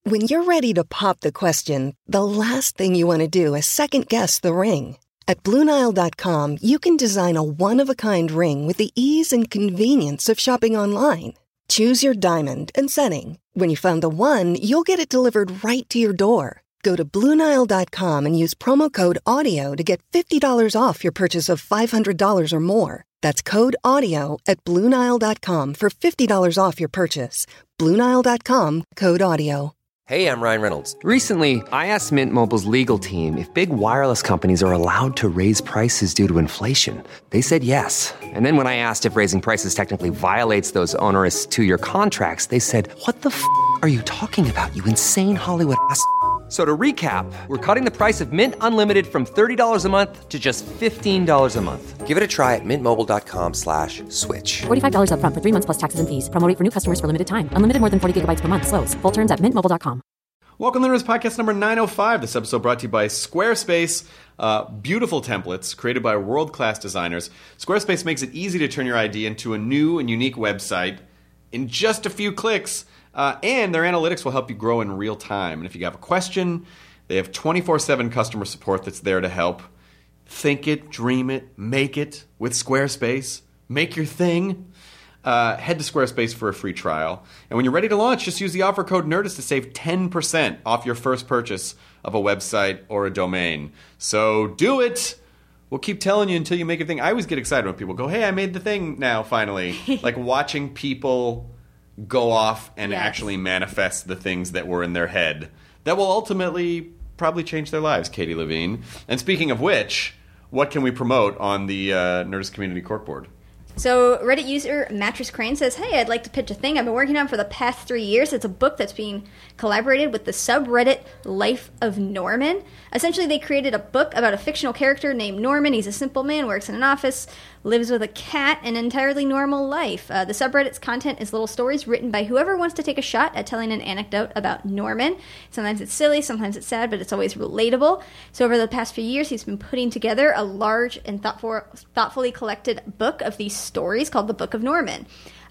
When you're ready to pop the question, the last thing you want to do is second-guess the ring. At BlueNile.com, you can design a one-of-a-kind ring with the ease and convenience of shopping online. Choose your diamond and setting. When you find the one, you'll get it delivered right to your door. Go to BlueNile.com and use promo code AUDIO to get $50 off your purchase of $500 or more. That's code AUDIO at BlueNile.com for $50 off your purchase. BlueNile.com, code AUDIO. Hey, I'm Ryan Reynolds. Recently, I asked Mint Mobile's legal team if big wireless companies are allowed to raise prices due to inflation. They said yes. And then when I asked if raising prices technically violates those onerous two-year contracts, they said, "What the f*** are you talking about, you insane Hollywood ass?" So to recap, we're cutting the price of Mint Unlimited from $30 a month to just $15 a month. Give it a try at mintmobile.com/switch. $45 up front for 3 months plus taxes and fees. Promo rate for new customers for limited time. Unlimited more than 40 gigabytes per month. Slows full terms at mintmobile.com. Welcome to podcast number 905. This episode brought to you by Squarespace. Beautiful templates created by world-class designers. Squarespace makes it easy to turn your idea into a new and unique website in just a few clicks. And their analytics will help you grow in real time. And if you have a question, they have 24/7 customer support that's there to help. Think it, dream it, make it with Squarespace. Make your thing. Head to Squarespace for a free trial. And when you're ready to launch, just use the offer code NERDIST to save 10% off your first purchase of a website or a domain. So do it. We'll keep telling you until you make a thing. I always get excited when people go, "Hey, I made the thing now, finally." Like watching people go off and actually manifest the things that were in their head that will ultimately probably change their lives, Katie Levine. And speaking of which, what can we promote on the Nerdist Community Corkboard? So Reddit user Mattress Crane says, "Hey, I'd like to pitch a thing I've been working on for the past 3 years. It's a book that's being collaborated with the subreddit Life of Norman. Essentially, they created a book about a fictional character named Norman. He's a simple man, works in an office, lives with a cat, an entirely normal life. The subreddit's content is little stories written by whoever wants to take a shot at telling an anecdote about Norman. Sometimes it's silly, sometimes it's sad, but it's always relatable. So over the past few years, he's been putting together a large and thoughtfully collected book of these stories called The Book of Norman.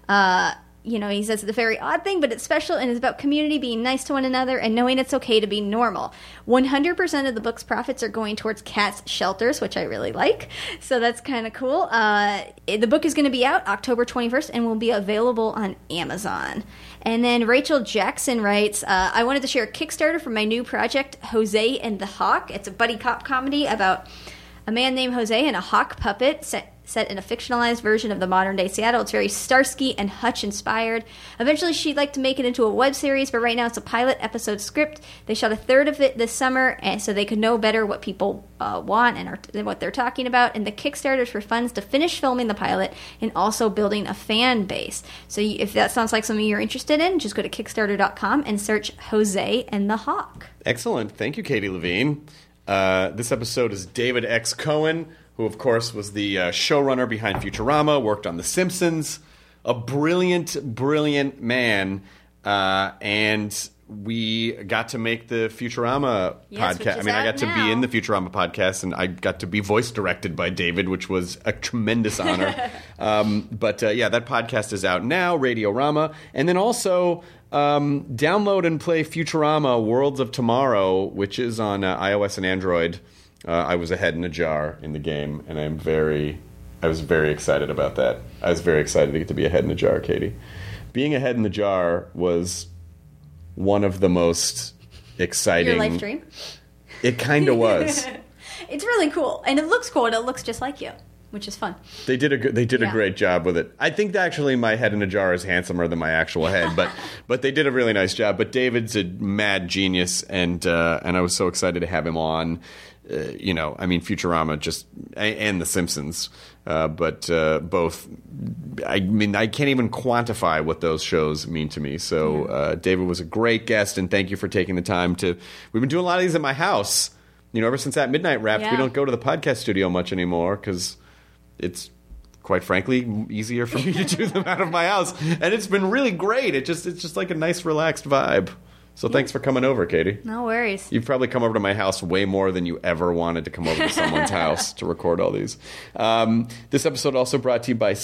He says it's a very odd thing, but it's special and is about community being nice to one another and knowing it's okay to be normal. 100% of the book's profits are going towards cats' shelters, which I really like. So that's kind of cool. The book is going to be out October 21st and will be available on Amazon." And then Rachel Jackson writes, "I wanted to share a Kickstarter for my new project, Jose and the Hawk. It's a buddy cop comedy about a man named Jose and a hawk puppet set in a fictionalized version of the modern-day Seattle. It's very Starsky and Hutch inspired. Eventually, she'd like to make it into a web series, but right now it's a pilot episode script. They shot a third of it this summer, and so they could know better what people want and what they're talking about. And the Kickstarter is for funds to finish filming the pilot and also building a fan base. So if that sounds like something you're interested in, just go to Kickstarter.com and search Jose and the Hawk." Excellent. Thank you, Katie Levine. This episode is David X. Cohen, who, of course, was the showrunner behind Futurama, worked on The Simpsons, a brilliant, brilliant man, and we got to make the Futurama podcast. I mean, I got to be in the Futurama podcast, and I got to be voice directed by David, which was a tremendous honor. But that podcast is out now, Radiorama. And then also download and play Futurama Worlds of Tomorrow, which is on iOS and Android. I was a head in a jar in the game, and I was very excited about that. I was very excited to get to be a head in a jar, Katie. Being a head in the jar was one of the most exciting... Your life dream? It kind of was. It's really cool, and it looks cool, and it looks just like you, which is fun. They did a great job with it. I think that actually my head in a jar is handsomer than my actual head, but they did a really nice job. But David's a mad genius, and I was so excited to have him on. Futurama and The Simpsons, but both. I mean, I can't even quantify what those shows mean to me. So David was a great guest, and thank you for taking the time to. We've been doing a lot of these at my house. Ever since that Midnight Wrapped, we don't go to the podcast studio much anymore because it's, quite frankly, easier for me to do them out of my house, and it's been really great. It's just like a nice, relaxed vibe. So thanks for coming over, Katie. No worries. You've probably come over to my house way more than you ever wanted to come over to someone's house to record all these. This episode also brought to you by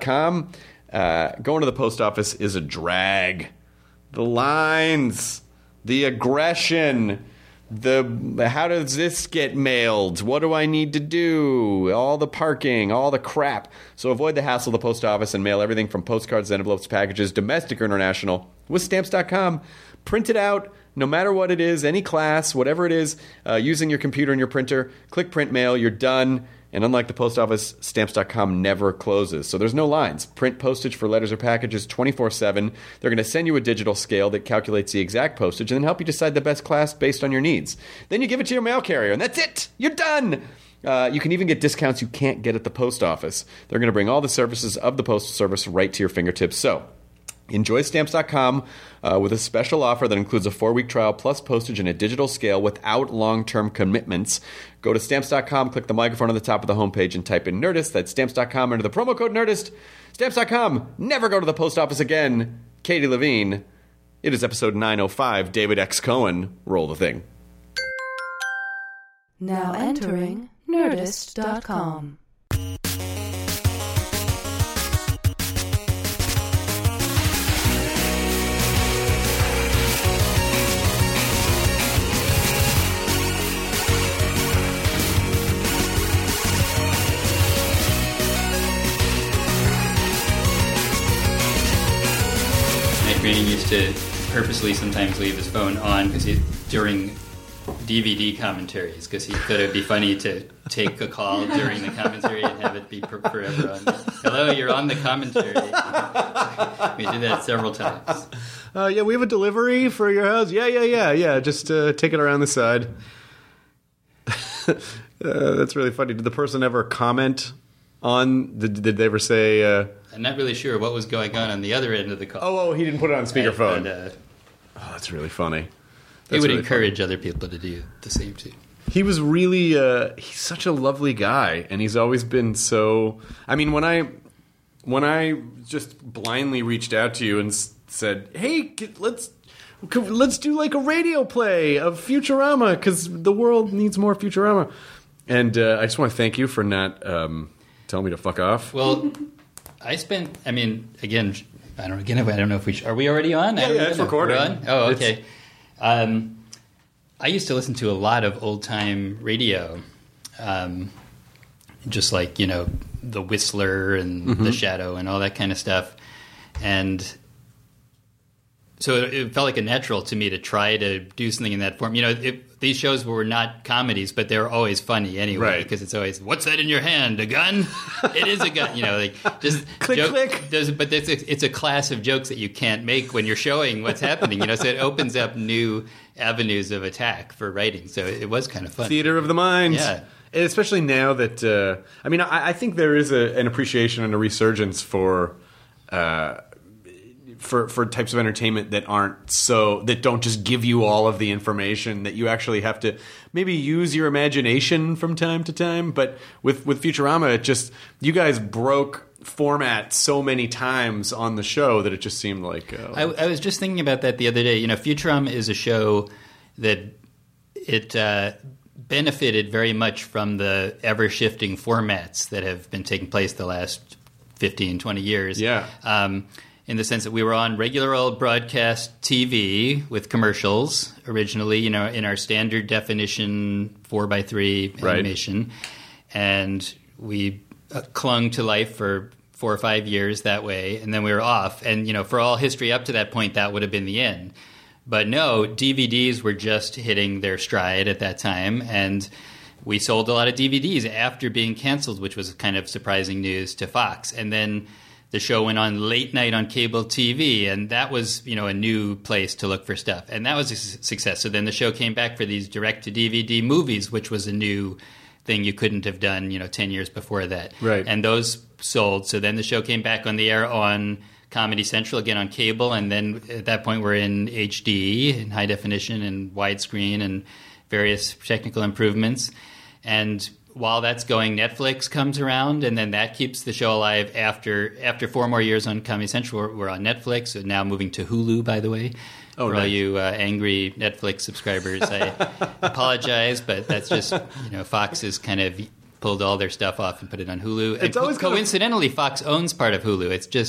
Stamps.com. Going to the post office is a drag. The lines the aggression, the how does this get mailed? What do I need to do? All the parking, all the crap. So avoid the hassle of the post office and mail everything from postcards, envelopes, packages, domestic or international, with Stamps.com. Print it out, no matter what it is, any class, whatever it is, using your computer and your printer. Click print mail, you're done. And unlike the post office, Stamps.com never closes. So there's no lines. Print postage for letters or packages 24/7. They're going to send you a digital scale that calculates the exact postage and then help you decide the best class based on your needs. Then you give it to your mail carrier, and that's it. You're done. You can even get discounts you can't get at the post office. They're going to bring all the services of the Postal Service right to your fingertips. So enjoy Stamps.com with a special offer that includes a 4-week trial plus postage and a digital scale without long-term commitments. Go to Stamps.com, click the microphone on the top of the homepage, and type in Nerdist. That's Stamps.com under the promo code Nerdist. Stamps.com. Never go to the post office again. Katie Levine. It is episode 905. David X. Cohen. Roll the thing. Now entering Nerdist.com. Greening used to purposely sometimes leave his phone on during DVD commentaries because he thought it would be funny to take a call during the commentary and have it be forever on. Hello, you're on the commentary. We did that several times. Yeah, we have a delivery for your house. Yeah. Just take it around the side. That's really funny. Did the person ever comment on? Did they ever say? I'm not really sure what was going on the other end of the call. Oh, he didn't put it on speakerphone. That's really funny. He would encourage other people to do the same too. He was really, he's such a lovely guy, and he's always been so. I mean, when I just blindly reached out to you and said, "Hey, let's do like a radio play of Futurama because the world needs more Futurama," and I just want to thank you for not telling me to fuck off. Well. I don't know if we are we already on? Yeah, it's recording. We're on? Oh, okay. I used to listen to a lot of old-time radio, just like, The Whistler and The Shadow and all that kind of stuff. And so it felt like a natural to me to try to do something in that form. These shows were not comedies, but they were always funny anyway. Right. Because it's always, what's that in your hand? A gun? It is a gun. Just click, click. But it's a class of jokes that you can't make when you're showing what's happening. So it opens up new avenues of attack for writing. So it was kind of fun. Theater of the mind. Yeah. And especially now that, I think there is an appreciation and a resurgence for types of entertainment that don't just give you all of the information, that you actually have to maybe use your imagination from time to time. But with Futurama, you guys broke format so many times on the show that it just seemed like... I was just thinking about that the other day. Futurama is a show that it benefited very much from the ever-shifting formats that have been taking place the last 15, 20 years. Yeah. In the sense that we were on regular old broadcast TV with commercials originally, in our standard definition 4:3 animation. Right. And we clung to life for 4 or 5 years that way, and then we were off. And, for all history up to that point, that would have been the end. But no, DVDs were just hitting their stride at that time, and we sold a lot of DVDs after being canceled, which was kind of surprising news to Fox. And then the show went on late night on cable TV, and that was, a new place to look for stuff. And that was a success. So then the show came back for these direct-to-DVD movies, which was a new thing you couldn't have done, 10 years before that. Right. And those sold. So then the show came back on the air on Comedy Central, again on cable, and then at that point we're in HD, in high definition and widescreen and various technical improvements. And while that's going, Netflix comes around, and then that keeps the show alive. After 4 more years on Comedy Central, we're on Netflix, so now moving to Hulu, by the way. For all you angry Netflix subscribers, I apologize, but that's just, Fox has kind of pulled all their stuff off and put it on Hulu. It's and always coincidentally, Fox owns part of Hulu. It's just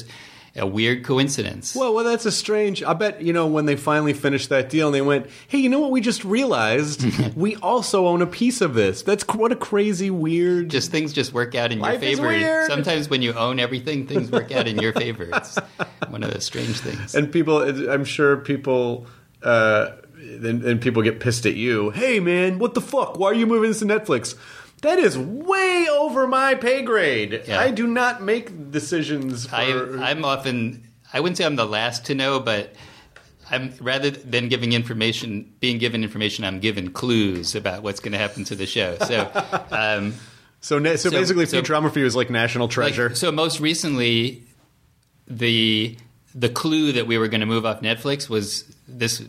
a weird coincidence. Well, that's a strange... I bet, when they finally finished that deal and they went, hey, you know what we just realized? We also own a piece of this. What a crazy, weird... Things just work out in your Life favor. is weird. Sometimes when you own everything, things work out in your favor. It's one of those strange things. And I'm sure people... Then people get pissed at you. Hey, man, what the fuck? Why are you moving this to Netflix? That is way over my pay grade. Yeah. I do not make decisions for... I'm often... I wouldn't say I'm the last to know, but I'm rather than being given information, I'm given clues about what's going to happen to the show. So, basically, Futurama for you is like National Treasure. So most recently, the clue that we were going to move off Netflix was this,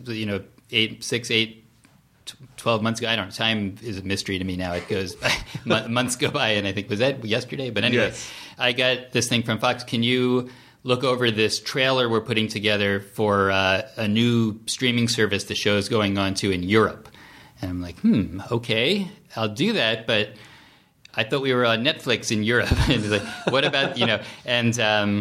12 months ago. I don't know. Time is a mystery to me now. It goes months go by, and I think, was that yesterday? But anyway, yes. I got this thing from Fox. Can you look over this trailer we're putting together for a new streaming service the show's going on to in Europe? And I'm like, okay, I'll do that, but I thought we were on Netflix in Europe. And like, what about, and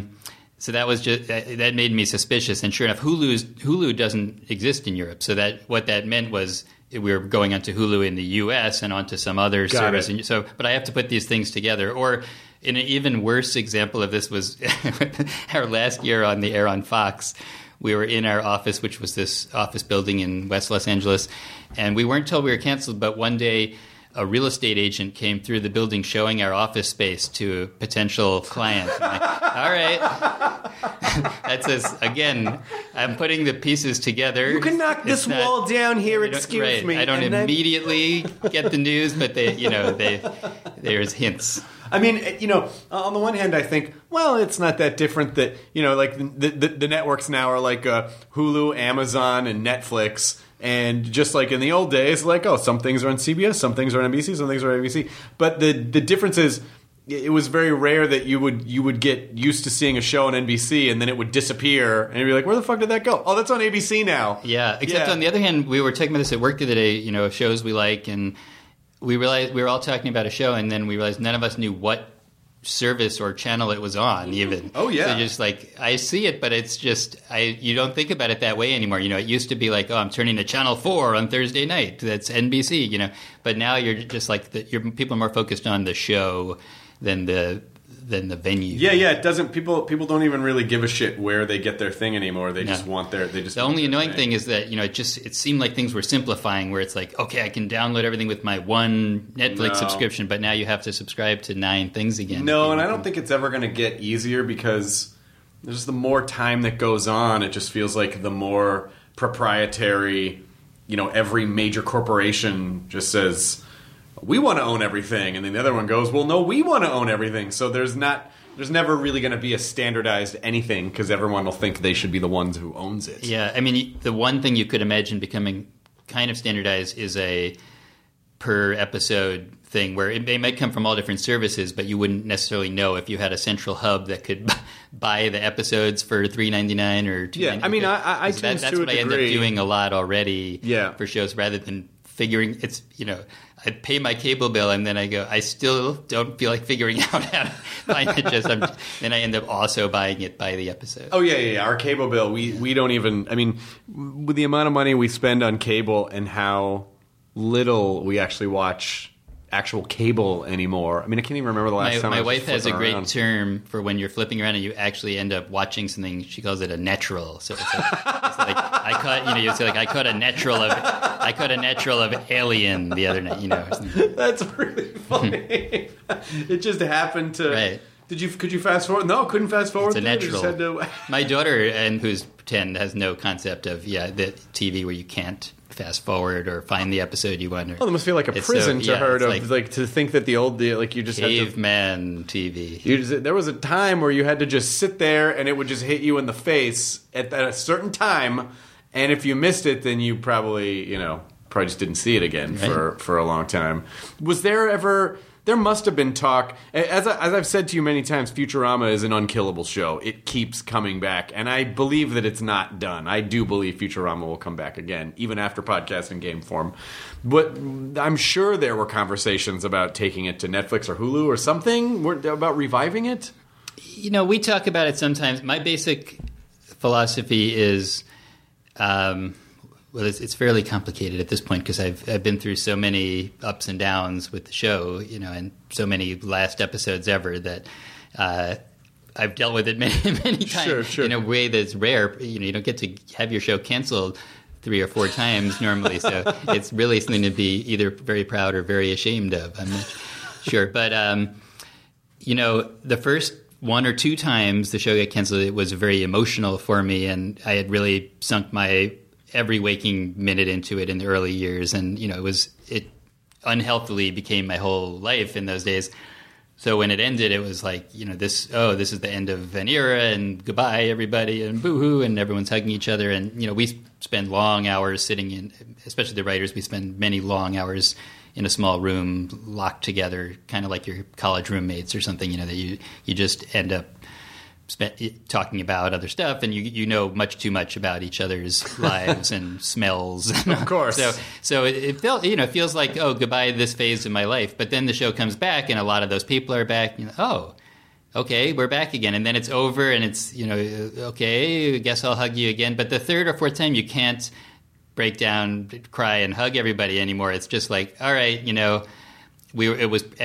so that was that made me suspicious. And sure enough, Hulu doesn't exist in Europe. So what that meant was we were going onto Hulu in the U.S. and onto some other service. And but I have to put these things together. Or in an even worse example of this was our last year on the air on Fox. We were in our office, which was this office building in West Los Angeles, and we weren't told we were canceled. But one day, a real estate agent came through the building showing our office space to a potential client. I'm like, all right. That says, again, I'm putting the pieces together. You can knock this wall down here, excuse me. I don't immediately get the news, but there's hints. I mean, on the one hand, I think, well, it's not that different that, like the networks now are like Hulu, Amazon, and Netflix. And just like in the old days, like, some things are on CBS, some things are on NBC, some things are on ABC. But the difference is, it was very rare that you would get used to seeing a show on NBC and then it would disappear, and you'd be like, where the fuck did that go? Oh, that's on ABC now. Yeah, except on the other hand, we were talking about this at work the other day, shows we like, and we realized we were all talking about a show, and then we realized none of us knew what service or channel it was on even. Oh yeah. So just like, I see it, but it's just you don't think about it that way anymore. It used to be like, I'm turning to Channel 4 on Thursday night. That's NBC, But now you're just like people are more focused on the show than the venue. Yeah, it doesn't people don't even really give a shit where they get their thing anymore. They just want the only annoying thing is that, it seemed like things were simplifying where it's like, okay, I can download everything with my one Netflix subscription, but now you have to subscribe to 9 things again. No, and I don't think it's ever going to get easier because there's the more time that goes on, it just feels like the more proprietary, every major corporation just says, we want to own everything, and then the other one goes, well, no, we want to own everything. So there's never really going to be a standardized anything because everyone will think they should be the ones who owns it. Yeah, I mean, the one thing you could imagine becoming kind of standardized is a per episode thing where they might come from all different services, but you wouldn't necessarily know if you had a central hub that could buy the episodes for $3.99 or $2.99. Yeah, I mean, that's what I end up doing a lot already for shows rather than figuring it's I pay my cable bill and then I go, I still don't feel like figuring out how to find it. Then I end up also buying it by the episode. Oh yeah. Our cable bill, we don't even. I mean, with the amount of money we spend on cable and how little we actually watch actual cable anymore. I mean, I can't even remember the last time. My wife has a great term for when you're flipping around and you actually end up watching something. She calls it a natural. So it's like I caught. You say like I caught a natural of Alien the other night. Or something. That's really funny. It just happened to. Right. Could you fast forward? No, couldn't fast forward. It's a natural. My daughter, who's 10, has no concept of the TV where you can't fast forward or find the episode you want. Well, it must feel like a prison to her to think that you just caveman TV. There was a time where you had to just sit there and it would just hit you in the face at a certain time, and if you missed it, then you probably just didn't see it again for a long time. Was there ever? There must have been talk. As I've said to you many times, Futurama is an unkillable show. It keeps coming back, and I believe that it's not done. I do believe Futurama will come back again, even after podcast and game form. But I'm sure there were conversations about taking it to Netflix or Hulu or something, about reviving it. we talk about it sometimes. My basic philosophy is, it's fairly complicated at this point because I've been through so many ups and downs with the show, and so many last episodes ever that I've dealt with it many times Sure. in a way that's rare. You don't get to have your show canceled 3 or 4 times normally, so it's really something to be either very proud or very ashamed of. I'm not sure, but the first 1 or 2 times the show got canceled, it was very emotional for me, and I had really sunk my every waking minute into it in the early years, and it unhealthily became my whole life in those days. So when it ended, it was like, this is the end of an era, and goodbye everybody, and boo-hoo, and everyone's hugging each other, and we spend long hours sitting in, especially the writers, we spend many long hours in a small room locked together, kind of like your college roommates or something, that you just end up talking about other stuff, and you know much too much about each other's lives and smells. Of course. So it felt, it feels like, oh, goodbye this phase of my life. But then the show comes back, and a lot of those people are back. Oh, okay, we're back again. And then it's over, and it's, okay, I guess I'll hug you again. But the 3rd or 4th time, you can't break down, cry, and hug everybody anymore. It's just like, all right, it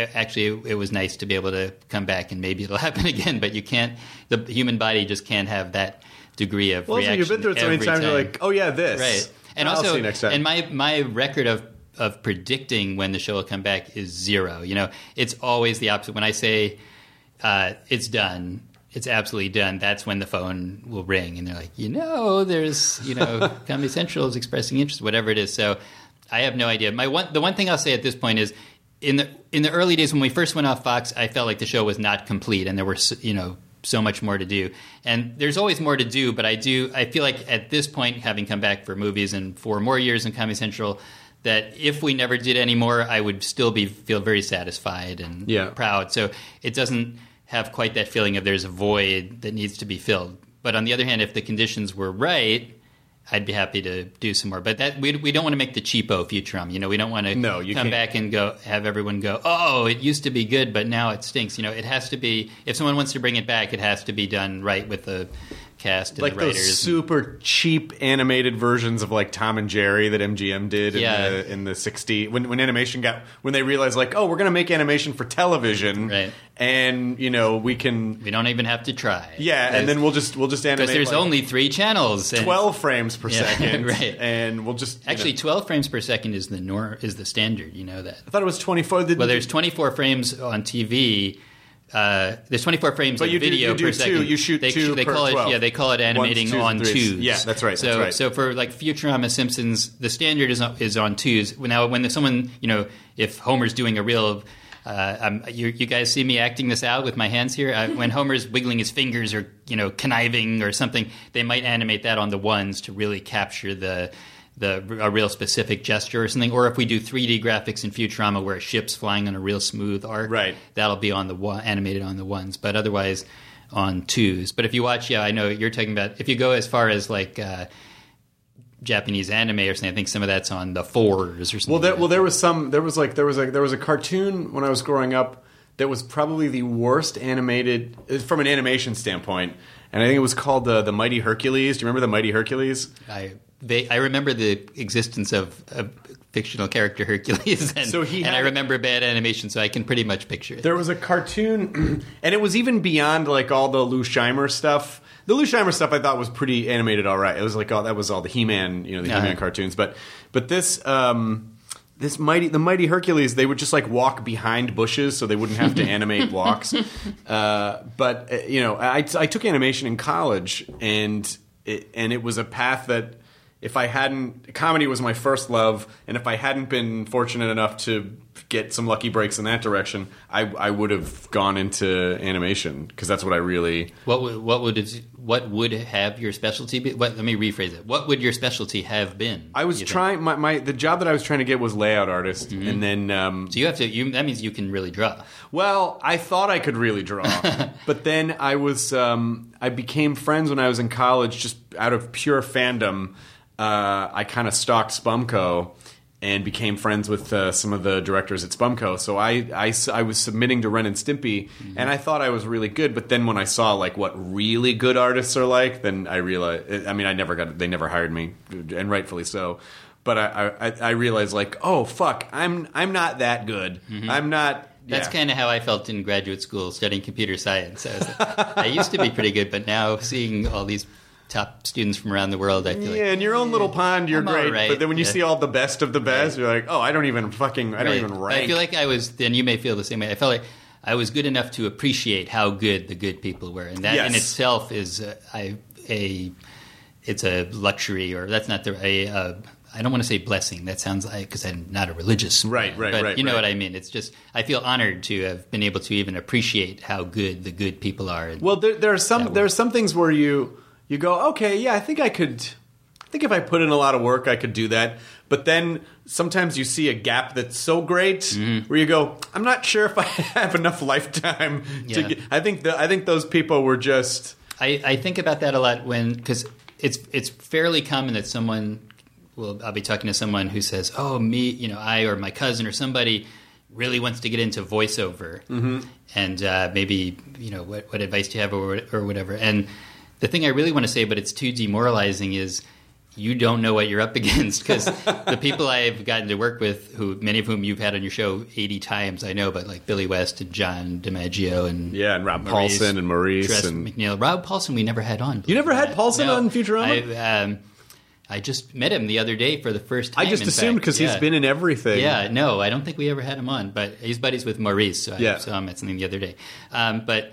was nice to be able to come back, and maybe it'll happen again, but you can't. The human body just can't have that degree of reaction. Well, you've been through it so many times. You're like, oh yeah, this. Right, and I'll also, see you next time. And my record of predicting when the show will come back is 0. It's always the opposite. When I say it's done, it's absolutely done. That's when the phone will ring, and they're like, there's Comedy Central is expressing interest, whatever it is. So I have no idea. The one thing I'll say at this point is, in the early days when we first went off Fox, I felt like the show was not complete, and there were so much more to do. And there's always more to do, but I feel like at this point, having come back for movies and 4 more years in Comedy Central, that if we never did any more, I would still feel very satisfied and proud. So it doesn't have quite that feeling of there's a void that needs to be filled. But on the other hand, if the conditions were right, I'd be happy to do some more. But that we don't want to make the cheapo Futurama. We don't want to come back and have everyone go, oh, it used to be good, but now it stinks. It has to be, if someone wants to bring it back, it has to be done right with the cast and like the writers. Those super cheap animated versions of like Tom and Jerry that MGM did in the 60s when animation when they realized like, oh, we're going to make animation for television, right? And we don't even have to try. Yeah, and then we'll just animate because there's only 3 channels, and 12 frames per second, right? And we'll just actually 12 frames per second is the standard. You know that. I thought it was 24. Well, there's 24 frames on TV. There's 24 frames of video per second. You shoot 2 they per call 12. They call it animating 1, 2s, on 2s. Yeah, that's right. So for like Futurama, Simpsons, the standard is on 2s. Now, when someone, if Homer's doing a real, you guys see me acting this out with my hands here. When Homer's wiggling his fingers or conniving or something, they might animate that on the 1s to really capture a real specific gesture or something. Or if we do 3D graphics in Futurama where a ship's flying on a real smooth arc, right, that'll be on animated on the 1s, but otherwise on 2s. But if you watch, I know you're talking about, if you go as far as like Japanese anime or something, I think some of that's on the 4s or something. There was a cartoon when I was growing up that was probably the worst animated from an animation standpoint, and I think it was called the Mighty Hercules. Do you remember the Mighty Hercules? I remember the existence of a fictional character Hercules, and I remember bad animation, so I can pretty much picture it. There was a cartoon, and it was even beyond like all the Lou Scheimer stuff. The Lou Scheimer stuff I thought was pretty animated, all right. It was like that was all the He-Man, He-Man cartoons. But this the Mighty Hercules, they would just like walk behind bushes so they wouldn't have to animate walks. But I took animation in college, and it was a path that, if I hadn't, comedy was my first love, and if I hadn't been fortunate enough to get some lucky breaks in that direction, I would have gone into animation, because that's what I really. What would have your specialty be? Let me rephrase it. What would your specialty have been? I was trying the job that I was trying to get was layout artist, and then so you have to. That means you can really draw. Well, I thought I could really draw, but then I became friends when I was in college, just out of pure fandom. I kind of stalked Spumco, and became friends with some of the directors at Spumco. So I was submitting to Ren and Stimpy, and I thought I was really good. But then when I saw like what really good artists are like, then I realized. I mean, they never hired me, and rightfully so. But I realized like, oh fuck, I'm not that good. I'm not. That's kind of how I felt in graduate school studying computer science. I used to be pretty good, but now seeing all these top students from around the world, I feel like... Yeah, in your own little pond, you're great. Right. But then when you see all the best of the best, you're like, oh, I don't even rank. I feel like I was... Then you may feel the same way. I felt like I was good enough to appreciate how good the good people were. And that in itself is it's a luxury, or that's not the... I don't want to say blessing. That sounds like, because I'm not a religious man. But you know what I mean. It's just, I feel honored to have been able to even appreciate how good the good people are. Well, there are some things where you go, okay, yeah, I think if I put in a lot of work, I could do that. But then sometimes you see a gap that's so great where you go, I'm not sure if I have enough lifetime to get. I think those people were just. I think about that a lot because it's fairly common that someone. Well, I'll be talking to someone who says, "Oh, me, I or my cousin or somebody really wants to get into voiceover, and maybe what advice do you have or whatever." And the thing I really want to say, but it's too demoralizing, is you don't know what you're up against, because the people I've gotten to work with, who many of whom you've had on your show 80 times, I know, but like Billy West and John DiMaggio and Rob Paulson and Maurice and McNeil. Rob Paulson we never had on. You never had Paulson on Futurama? I just met him the other day for the first time. I just assumed because he's been in everything. Yeah, no, I don't think we ever had him on, but he's buddies with Maurice, so I saw him at something the other day. But,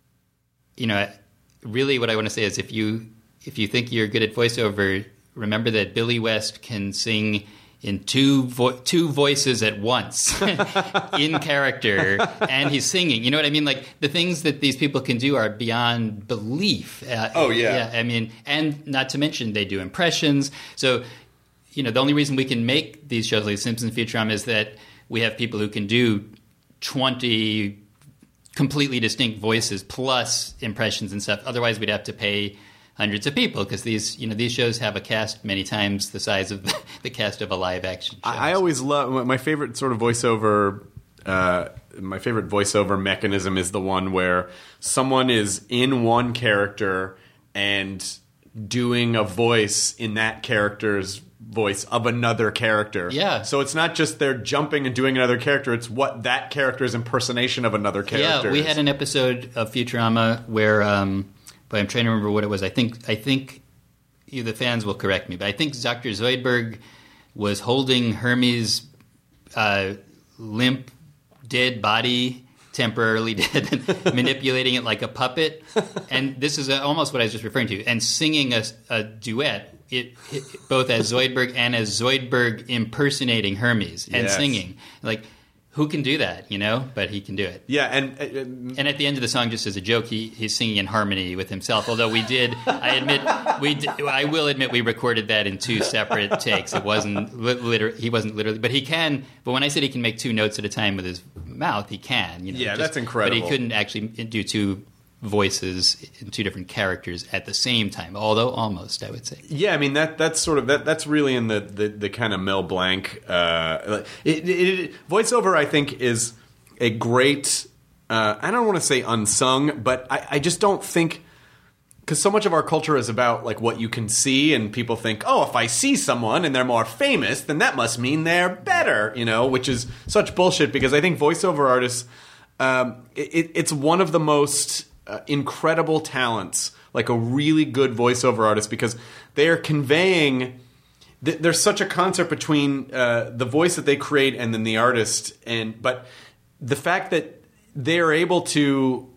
really what I want to say is if you think you're good at voiceover, remember that Billy West can sing in two voices at once in character, and he's singing. You know what I mean? Like, the things that these people can do are beyond belief. Yeah, I mean, and not to mention they do impressions. So, the only reason we can make these shows like Simpsons, Futurama is that we have people who can do 20 completely distinct voices plus impressions and stuff. Otherwise, we'd have to pay hundreds of people, because these shows have a cast many times the size of the cast of a live action show. I always love my favorite sort of voiceover. My favorite voiceover mechanism is the one where someone is in one character and doing a voice in that character's voice of another character. Yeah. So it's not just they're jumping and doing another character, it's what that character's impersonation of another character. Yeah, we had an episode of Futurama where but I'm trying to remember what it was. I think you, the fans will correct me, but I think Dr. Zoidberg was holding Hermes' limp, dead body, temporarily dead, and manipulating it like a puppet. And this is almost what I was just referring to. And singing a duet, both as Zoidberg and as Zoidberg impersonating Hermes and singing. Like, who can do that, But he can do it. Yeah, and at the end of the song, just as a joke, he's singing in harmony with himself. Although I will admit, we recorded that in 2 separate takes. It wasn't he wasn't literally, but he can. But when I said he can make 2 notes at a time with his mouth, he can. That's incredible. But he couldn't actually do 2 voices in 2 different characters at the same time, although almost, I would say. Yeah, I mean that's sort of that's really in the kind of Mel Blanc voiceover. I think is a great. I don't want to say unsung, but I just don't think, because so much of our culture is about like what you can see, and people think, oh, if I see someone and they're more famous, then that must mean they're better, which is such bullshit. Because I think voiceover artists, it's one of the most incredible talents, like a really good voiceover artist, because they are conveying. There's such a concert between the voice that they create and then the artist, but the fact that they are able to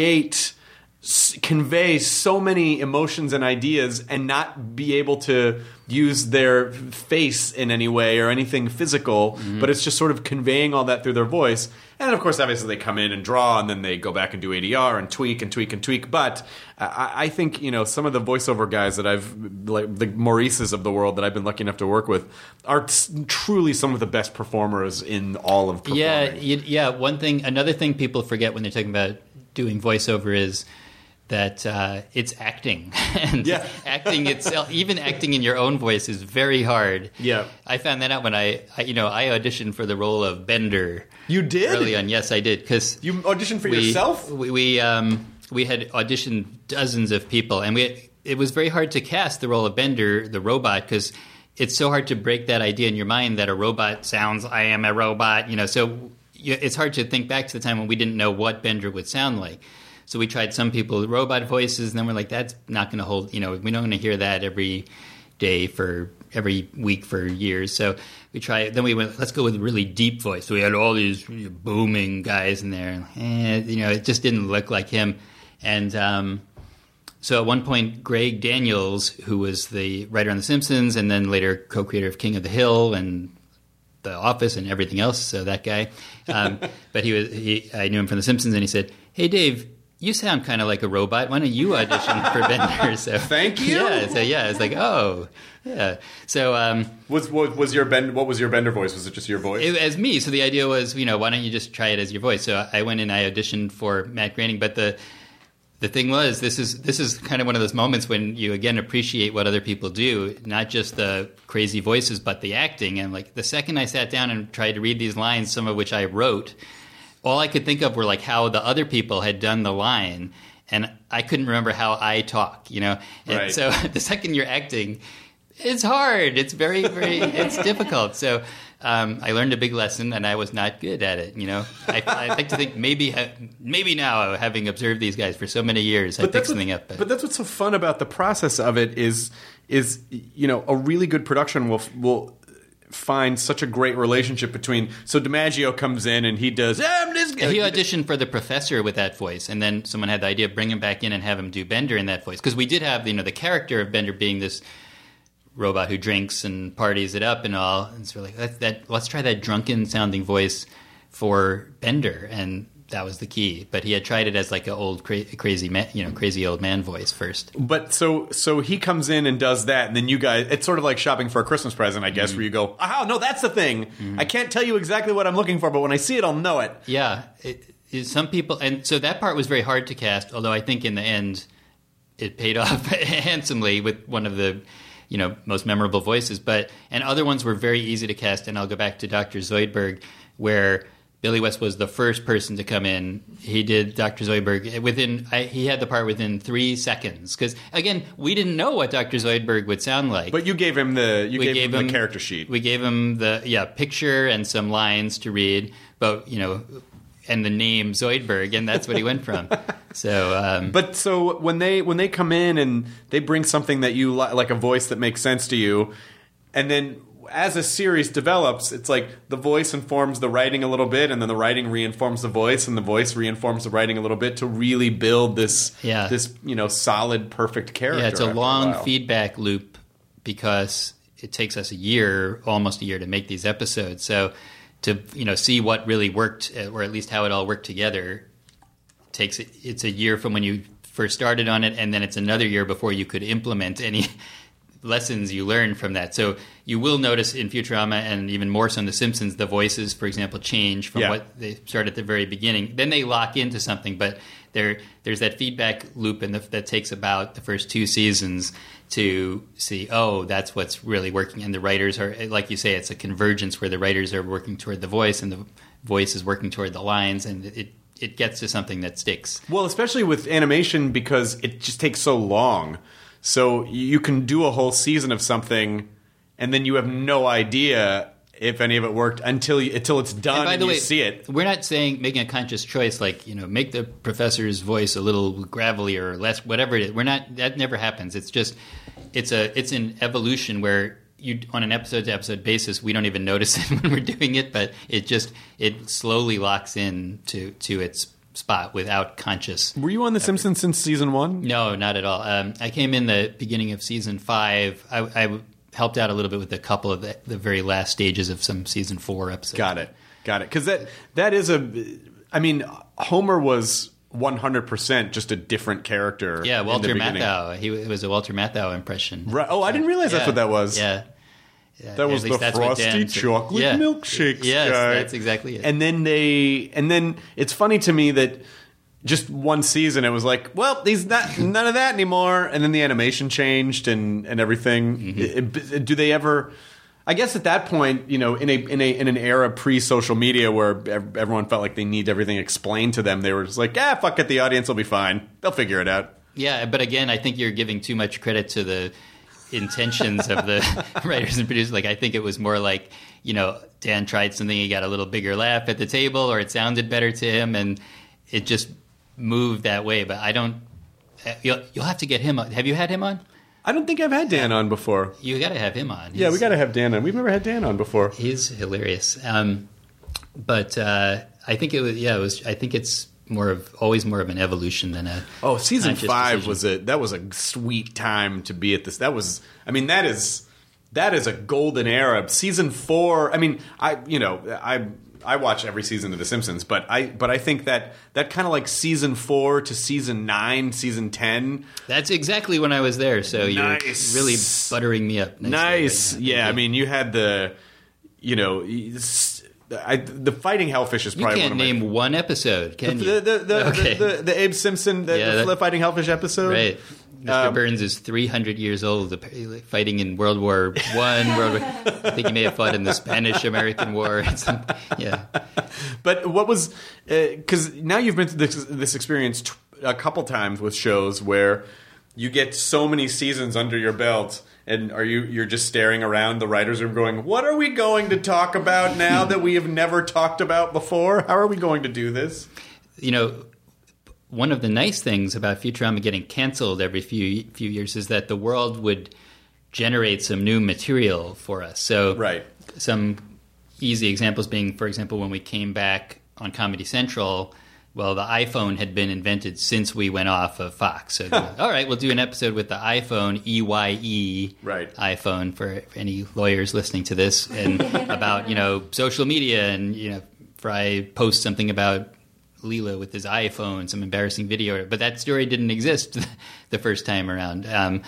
convey so many emotions and ideas and not be able to use their face in any way or anything physical, but it's just sort of conveying all that through their voice. And of course, obviously, they come in and draw, and then they go back and do ADR and tweak and tweak and tweak. But I think, some of the voiceover guys that like the Maurices of the world that I've been lucky enough to work with, are truly some of the best performers in all of performing. Yeah. Another thing people forget when they're talking about doing voiceover is that it's acting. And Yeah. acting itself, even acting in your own voice is very hard. Yeah. I found that out when I auditioned for the role of Bender. You did? Early on, yes, I did. Because You auditioned for yourself? We had auditioned dozens of people, and it was very hard to cast the role of Bender, the robot, because it's so hard to break that idea in your mind that a robot sounds, I am a robot, so it's hard to think back to the time when we didn't know what Bender would sound like. So we tried some people with robot voices, and then we're like, that's not going to hold, we don't want to hear that every day for every week for years. So we tried, then we went, let's go with a really deep voice. So we had all these booming guys in there. It just didn't look like him. And so at one point, Greg Daniels, who was the writer on The Simpsons and then later co-creator of King of the Hill and The Office and everything else, so that guy. But I knew him from The Simpsons, and he said, "Hey, Dave, you sound kind of like a robot. Why don't you audition for Bender?" So thank you. Yeah. It's like, oh, yeah. So what was your Bender voice? Was it just your voice? As me. So the idea was, why don't you just try it as your voice? So I went and I auditioned for Matt Groening, but the thing was, this is kind of one of those moments when you again appreciate what other people do, not just the crazy voices, but the acting. And like the second I sat down and tried to read these lines, some of which I wrote, all I could think of were like how the other people had done the line, and I couldn't remember how I talk, And right. So the second you're acting, it's hard. It's very, very, it's difficult. So I learned a big lesson, and I was not good at it. I like to think maybe now, having observed these guys for so many years, I picked something up. But that's what's so fun about the process of it is a really good production will find such a great relationship between. So DiMaggio comes in and he does. He auditioned for the professor with that voice, and then someone had the idea of bring him back in and have him do Bender in that voice, because we did have the character of Bender being this robot who drinks and parties it up and all. And so we're like, let's try that drunken sounding voice for Bender, and that was the key. But he had tried it as like an old crazy man, crazy old man voice first. But so he comes in and does that, and then you guys, it's sort of like shopping for a Christmas present, I guess, where you go, aha, no, that's the thing. I can't tell you exactly what I'm looking for, but when I see it, I'll know it. Yeah, some people, and so that part was very hard to cast. Although I think in the end, it paid off handsomely with one of the most memorable voices, and other ones were very easy to cast. And I'll go back to Dr. Zoidberg, where Billy West was the first person to come in. He did Dr. Zoidberg he had the part within 3 seconds, because again, we didn't know what Dr. Zoidberg would sound like. But you gave him the character sheet. We gave him the picture and some lines to read, but and the name Zoidberg, and that's what he went from. So, but so when they come in and they bring something that you like a voice that makes sense to you, and then as a series develops, it's like the voice informs the writing a little bit, and then the writing reinforms the voice, and the voice reinforms the writing a little bit to really build this solid, perfect character. Yeah, it's a long feedback loop, because it takes us almost a year to make these episodes. So to see what really worked, or at least how it all worked together, it's a year from when you first started on it, and then it's another year before you could implement any lessons you learned from that. So you will notice in Futurama, and even more so in The Simpsons, the voices, for example, change from what they start at the very beginning. Then they lock into something, but there's that feedback loop that takes about the first 2 seasons to see, that's what's really working. And the writers are, like you say, it's a convergence where the writers are working toward the voice and the voice is working toward the lines, and it gets to something that sticks. Well, especially with animation, because it just takes so long. So you can do a whole season of something, and then you have no idea if any of it worked until it's done and you see it. We're not saying making a conscious choice like, make the professor's voice a little gravelier or less, whatever it is. That never happens. It's just it's an evolution where on an episode to episode basis, we don't even notice it when we're doing it, but it slowly locks in to its spot without conscious. Were you on The Simpsons since season 1? No, not at all. I came in the beginning of season 5. I helped out a little bit with a couple of the very last stages of some season 4 episodes. Got it. Because that is Homer was 100% just a different character. Yeah, Walter Matthau. It was a Walter Matthau impression. Right. Oh, I didn't realize that's what that was. Yeah. That was the frosty chocolate milkshakes guy. Yes, that's exactly it. And then it's funny to me that just one season, it was like, well, he's not none of that anymore. And then the animation changed and everything. Do they ever? I guess at that point, in an era pre-social media where everyone felt like they need everything explained to them, they were just like, fuck it, the audience will be fine. They'll figure it out. Yeah, but again, I think you're giving too much credit to the intentions of the writers and producers. Like, I think it was more like, Dan tried something, he got a little bigger laugh at the table, or it sounded better to him, and it just moved that way. But I don't. You'll have to get him on. Have you had him on? I don't think I've had Dan on before. You got to have him on. We got to have Dan on. We've never had Dan on before. He's hilarious. But I think it was. Yeah, it was. I think it's always more of an evolution than a. Oh, season 5 was a sweet time to be at this. That is a golden era. Season 4. I mean, I watch every season of The Simpsons, but I think that kind of like season 4 to season 9, season 10. That's exactly when I was there. So you're really buttering me up. Nice, right. Yeah. I mean, you had the Fighting Hellfish is probably you can't name one episode, can you? The Abe Simpson, the Fighting Hellfish episode, right? Mr. Burns is 300 years old, fighting in World War I. I think he may have fought in the Spanish-American War. Yeah. But what was because now you've been through this experience a couple times with shows where you get so many seasons under your belt, and you're just staring around the writers' room going, what are we going to talk about now that we have never talked about before? How are we going to do this? One of the nice things about Futurama getting canceled every few years is that the world would generate some new material for us. So right. Some easy examples being, for example, when we came back on Comedy Central, well, the iPhone had been invented since we went off of Fox. So, all right, we'll do an episode with the iPhone, EYE, right. iPhone, for any lawyers listening to this, and about, social media, and, Fry posts something about Leela with his iPhone, some embarrassing video, but that story didn't exist the first time around.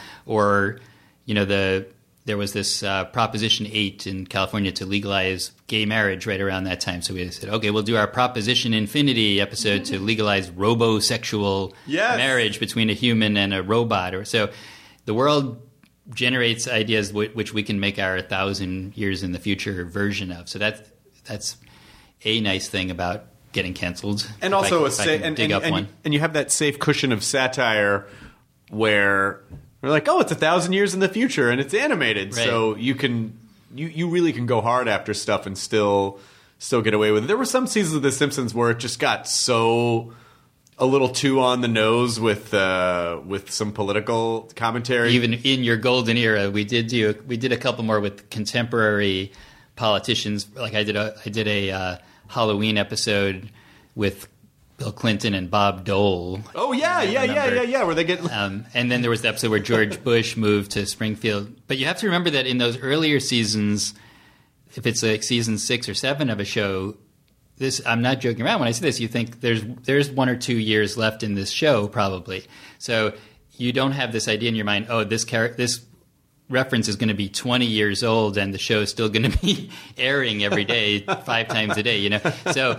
There was this Proposition 8 in California to legalize gay marriage right around that time. So we said, okay, we'll do our Proposition Infinity episode to legalize robosexual marriage between a human and a robot. So the world generates ideas which we can make our 1,000 years in the future version of. So that's a nice thing about getting canceled, and also and you have that safe cushion of satire where we're like, oh, it's 1,000 years in the future and it's animated, right. So you really can go hard after stuff and still get away with it. There were some seasons of The Simpsons where it just got so a little too on the nose with some political commentary. Even in your golden era, we did a couple more with contemporary politicians. Like I did a Halloween episode with Bill Clinton and Bob Dole. Oh yeah, where they get. And then there was the episode where George Bush moved to Springfield. But you have to remember that in those earlier seasons, if it's like season 6 or 7 of a show, I'm not joking around when I say this. You think there's 1 or 2 years left in this show probably. So you don't have this idea in your mind. Oh, this reference is going to be 20 years old and the show is still going to be airing every day 5 times a day, So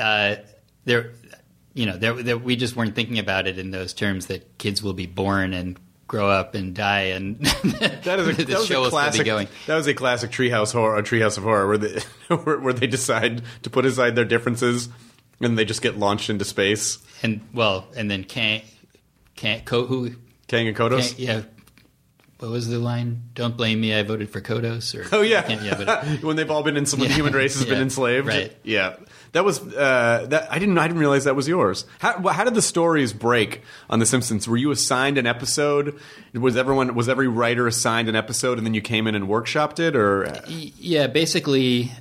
we just weren't thinking about it in those terms, that kids will be born and grow up and die, and the show will still be going. That was a classic Treehouse of Horror, where they decide to put aside their differences and they just get launched into space. And then Kang and Kodos? Yeah. What was the line? Don't blame me, I voted for Kodos. Or, oh, yeah. When they've all been when the human race has been enslaved. Right. Yeah. That was that. I didn't realize that was yours. How did the stories break on The Simpsons? Were you assigned an episode? Was every writer assigned an episode, and then you came in and workshopped it, or? Yeah, basically,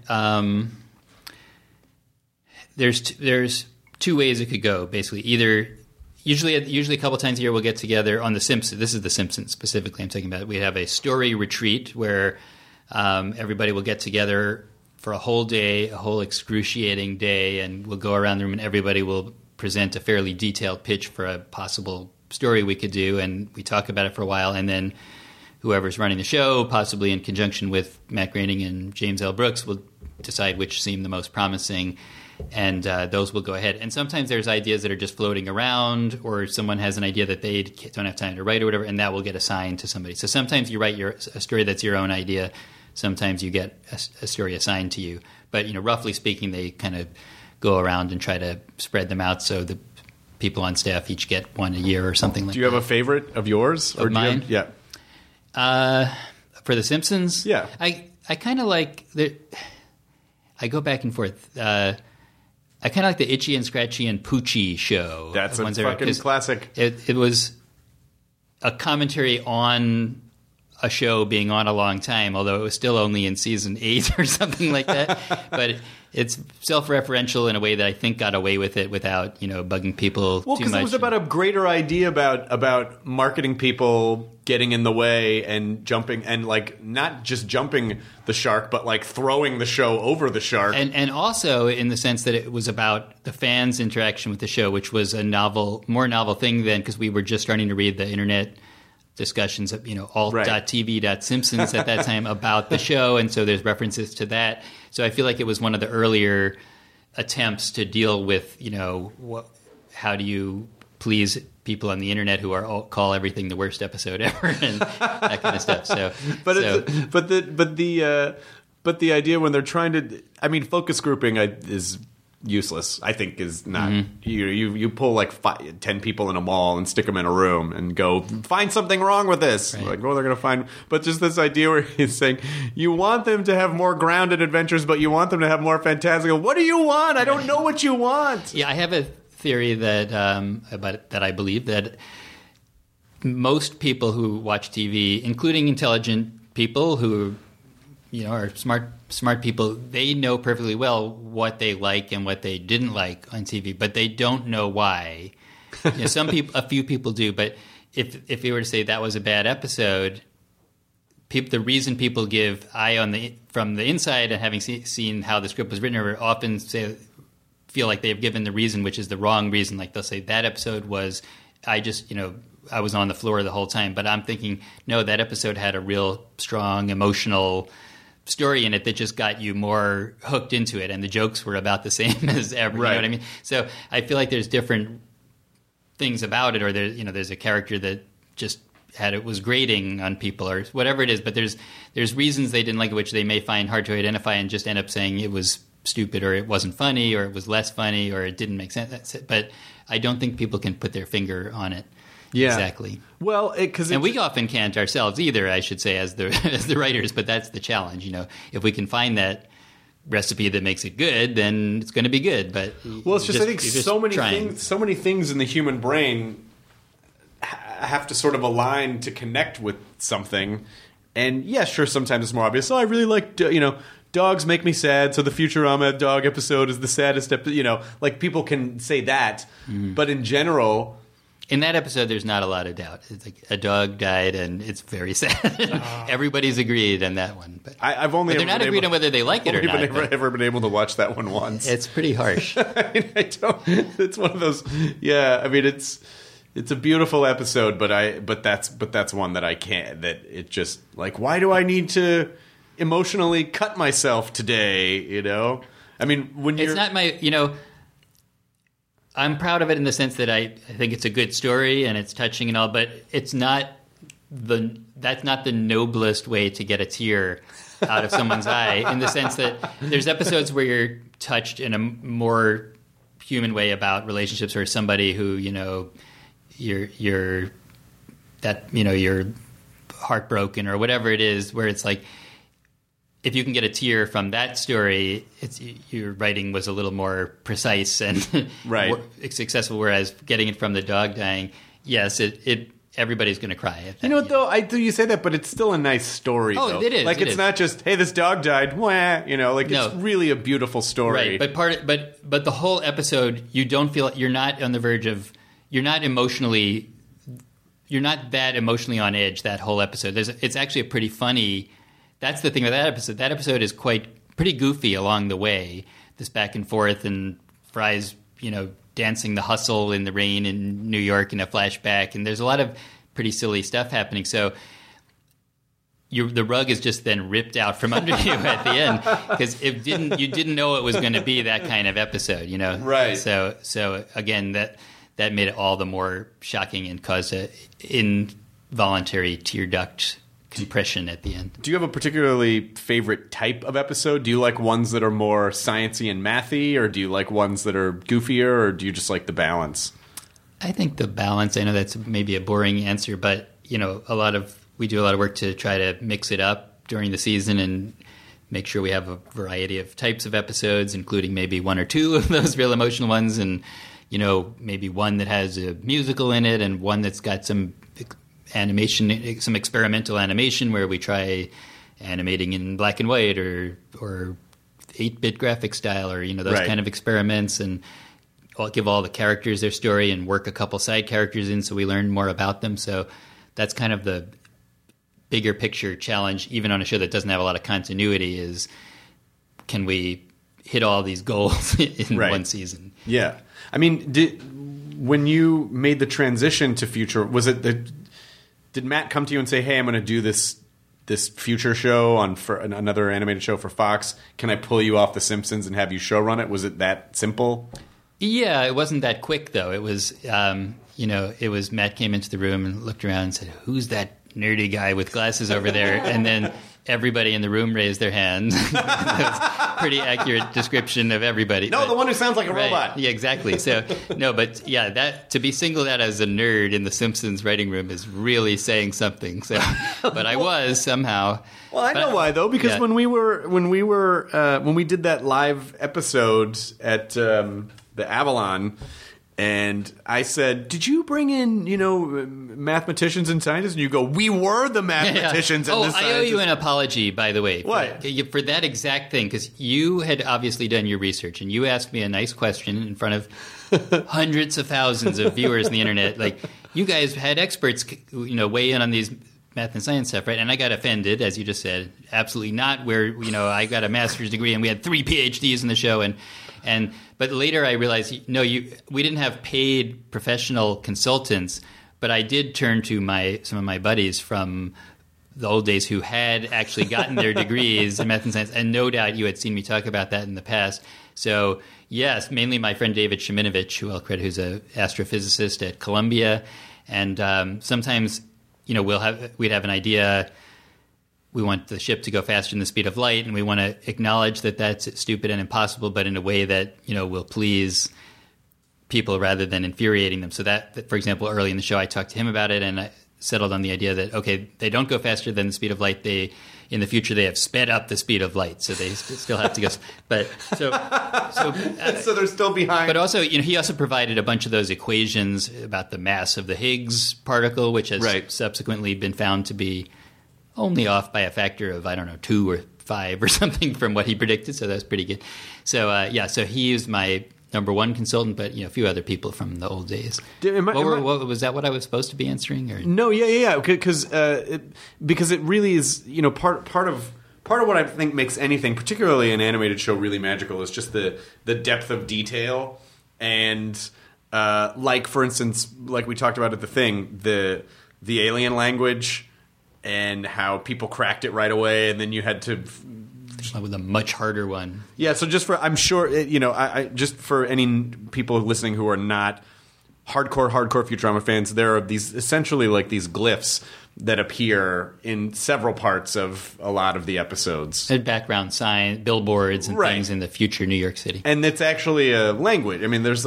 there's 2 ways it could go. Basically, either. Usually a couple times a year we'll get together on The Simpsons. This is The Simpsons specifically I'm talking about. We have a story retreat where everybody will get together for a whole day, a whole excruciating day, and we'll go around the room and everybody will present a fairly detailed pitch for a possible story we could do, and we talk about it for a while, and then whoever's running the show, possibly in conjunction with Matt Groening and James L. Brooks, will decide which seem the most promising, and those will go ahead. And sometimes there's ideas that are just floating around, or someone has an idea that they don't have time to write or whatever, and that will get assigned to somebody. So sometimes you write a story that's your own idea. Sometimes you get a story assigned to you. But, roughly speaking, they kind of go around and try to spread them out so the people on staff each get one a year or something like that. Do you have a favorite of yours? Of mine? Yeah. For The Simpsons? Yeah. I kind of like I go back and forth. I kind of like the Itchy and Scratchy and Poochie show. That's a fucking classic. It was a commentary on a show being on a long time, although it was still only in season 8 or something like that. But it's self-referential in a way that I think got away with it without, bugging people too much. Well, because it was about a greater idea about marketing people getting in the way and jumping, and not just jumping the shark, but throwing the show over the shark. And also in the sense that it was about the fans' interaction with the show, which was a more novel thing then, because we were just starting to read the internet discussions of, alt.tv.simpsons at that time about the show, and so there's references to that. So I feel like it was one of the earlier attempts to deal with, how do you please people on the internet who call everything the worst episode ever and that kind of stuff. So, but the idea when they're trying to, focus grouping is useless. I think is not. You pull 10 people in a mall and stick them in a room and go find something wrong with this. Right. They're going to find. But just this idea where he's saying you want them to have more grounded adventures, but you want them to have more fantastical. What do you want? I don't know what you want. Yeah, I have a theory that that I believe that most people who watch TV, including intelligent people who are smart people, they know perfectly well what they like and what they didn't like on TV, but they don't know why. Some people, a few people do, but if you were to say that was a bad episode, the reason people give from the inside and having seen how the script was written, or often feel like they've given the reason, which is the wrong reason. Like they'll say that episode was, I was on the floor the whole time, but I'm thinking, no, that episode had a real strong emotional story in it that just got you more hooked into it, and the jokes were about the same as ever. Right. You know what I mean? So I feel like there's different things about it, or there's a character that just was grating on people or whatever it is, but there's reasons they didn't like it, which they may find hard to identify and just end up saying it was stupid, or it wasn't funny, or it was less funny, or it didn't make sense. That's it. But I don't think people can put their finger on it. Yeah. Exactly. Well, and we often can't ourselves either, I should say, as the writers. But that's the challenge. If we can find that recipe that makes it good, then it's going to be good. But it's just I think so many things in the human brain have to sort of align to connect with something. And yeah, sure, sometimes it's more obvious. Oh, I really like dogs make me sad, so the Futurama dog episode is the saddest episode. People can say that, but in general. In that episode, there's not a lot of doubt. It's like a dog died, and it's very sad. Everybody's agreed on that one. But they're not agreed on whether they like it or not. I've ever been able to watch that one once. It's pretty harsh. It's one of those. Yeah, it's a beautiful episode, but that's one that I can't. That it just why do I need to emotionally cut myself today? When you're. It's not my. I'm proud of it in the sense that I think it's a good story and it's touching and all, but it's not that's not the noblest way to get a tear out of someone's eye, in the sense that there's episodes where you're touched in a more human way about relationships, or somebody who you're heartbroken or whatever it is, where it's like, if you can get a tear from that story, your writing was a little more precise and right. successful. Whereas getting it from the dog dying, yes, everybody's going to cry. Though I do you say that, but it's still a nice story. Oh, though. It is. It's not just, hey, this dog died. Wah, No. It's really a beautiful story. Right, but the whole episode, you don't feel you're not on the verge of, you're not that emotionally on edge. That whole episode, it's actually a pretty funny. That's the thing with that episode. That episode is pretty goofy along the way. This back and forth, and Fry's, dancing the hustle in the rain in New York in a flashback, and there's a lot of pretty silly stuff happening. So the rug is just then ripped out from under you at the end because you didn't know it was going to be that kind of episode, you know? Right. So again, that made it all the more shocking and caused a involuntary tear duct compression at the end. Do you have a particularly favorite type of episode? Do you like ones that are more sciencey and mathy, or do you like ones that are goofier, or do you just like the balance? I think the balance. I know that's maybe a boring answer, but you know, we do a lot of work to try to mix it up during the season and make sure we have a variety of types of episodes, including maybe one or two of those real emotional ones, and you know, maybe one that has a musical in it, and one that's got some animation, some experimental animation where we try animating in black and white or 8-bit graphic style, or you know, those right. kind of experiments, and I'll give all the characters their story and work a couple side characters in so we learn more about them. So that's kind of the bigger picture challenge, even on a show that doesn't have a lot of continuity, is can we hit all these goals in right. one season? Yeah. I mean, when you made the transition to Future, was it did Matt come to you and say, hey, I'm going to do this Future show for another animated show for Fox? Can I pull you off The Simpsons and have you show run it? Was it that simple? Yeah, it wasn't that quick, though. It was, it was Matt came into the room and looked around and said, who's that nerdy guy with glasses over there? And then everybody in the room raised their hand. That's a pretty accurate description of everybody. No, the one who sounds like a right, robot. Yeah, exactly. So, no, but yeah, that to be singled out as a nerd in the Simpsons writing room is really saying something. So, but I was somehow. Well, I know why though, because when we did that live episode at the Avalon. And I said, did you bring in, mathematicians and scientists? And you go, we were the mathematicians and the scientists. I owe you an apology, by the way. What? For that exact thing, because you had obviously done your research, and you asked me a nice question in front of hundreds of thousands of viewers on the internet. Like, you guys had experts, weigh in on these math and science stuff, right? And I got offended, as you just said. Absolutely not. Where, I got a master's degree, and we had 3 PhDs in the show, But later I realized, we didn't have paid professional consultants, but I did turn to some of my buddies from the old days who had actually gotten their degrees in math and science, and no doubt you had seen me talk about that in the past. So, yes, mainly my friend David Sheminovich, who I'll credit, who's an astrophysicist at Columbia, and sometimes, we'd have an idea. We want the ship to go faster than the speed of light, and we want to acknowledge that that's stupid and impossible, but in a way that, will please people rather than infuriating them. So that, for example, early in the show, I talked to him about it, and I settled on the idea that, okay, they don't go faster than the speed of light. In the future, they have sped up the speed of light, so they still have to go. But so they're still behind. But also, he also provided a bunch of those equations about the mass of the Higgs particle, which has subsequently been found to be only off by a factor of, 2 or 5 or something from what he predicted. So that was pretty good. So, so he is my number one consultant, but, a few other people from the old days. Was that what I was supposed to be answering? Or? No, yeah. Because it really is, part of what I think makes anything, particularly an animated show, really magical is just the depth of detail. And, for instance, like we talked about at The Thing, the alien language, and how people cracked it right away, and then you had to with a much harder one. Yeah, so just I'm sure just for any people listening who are not hardcore Futurama fans, there are these essentially like these glyphs that appear in several parts of a lot of the episodes. And background sign, billboards, and things in the future New York City. And it's actually a language. I mean, there's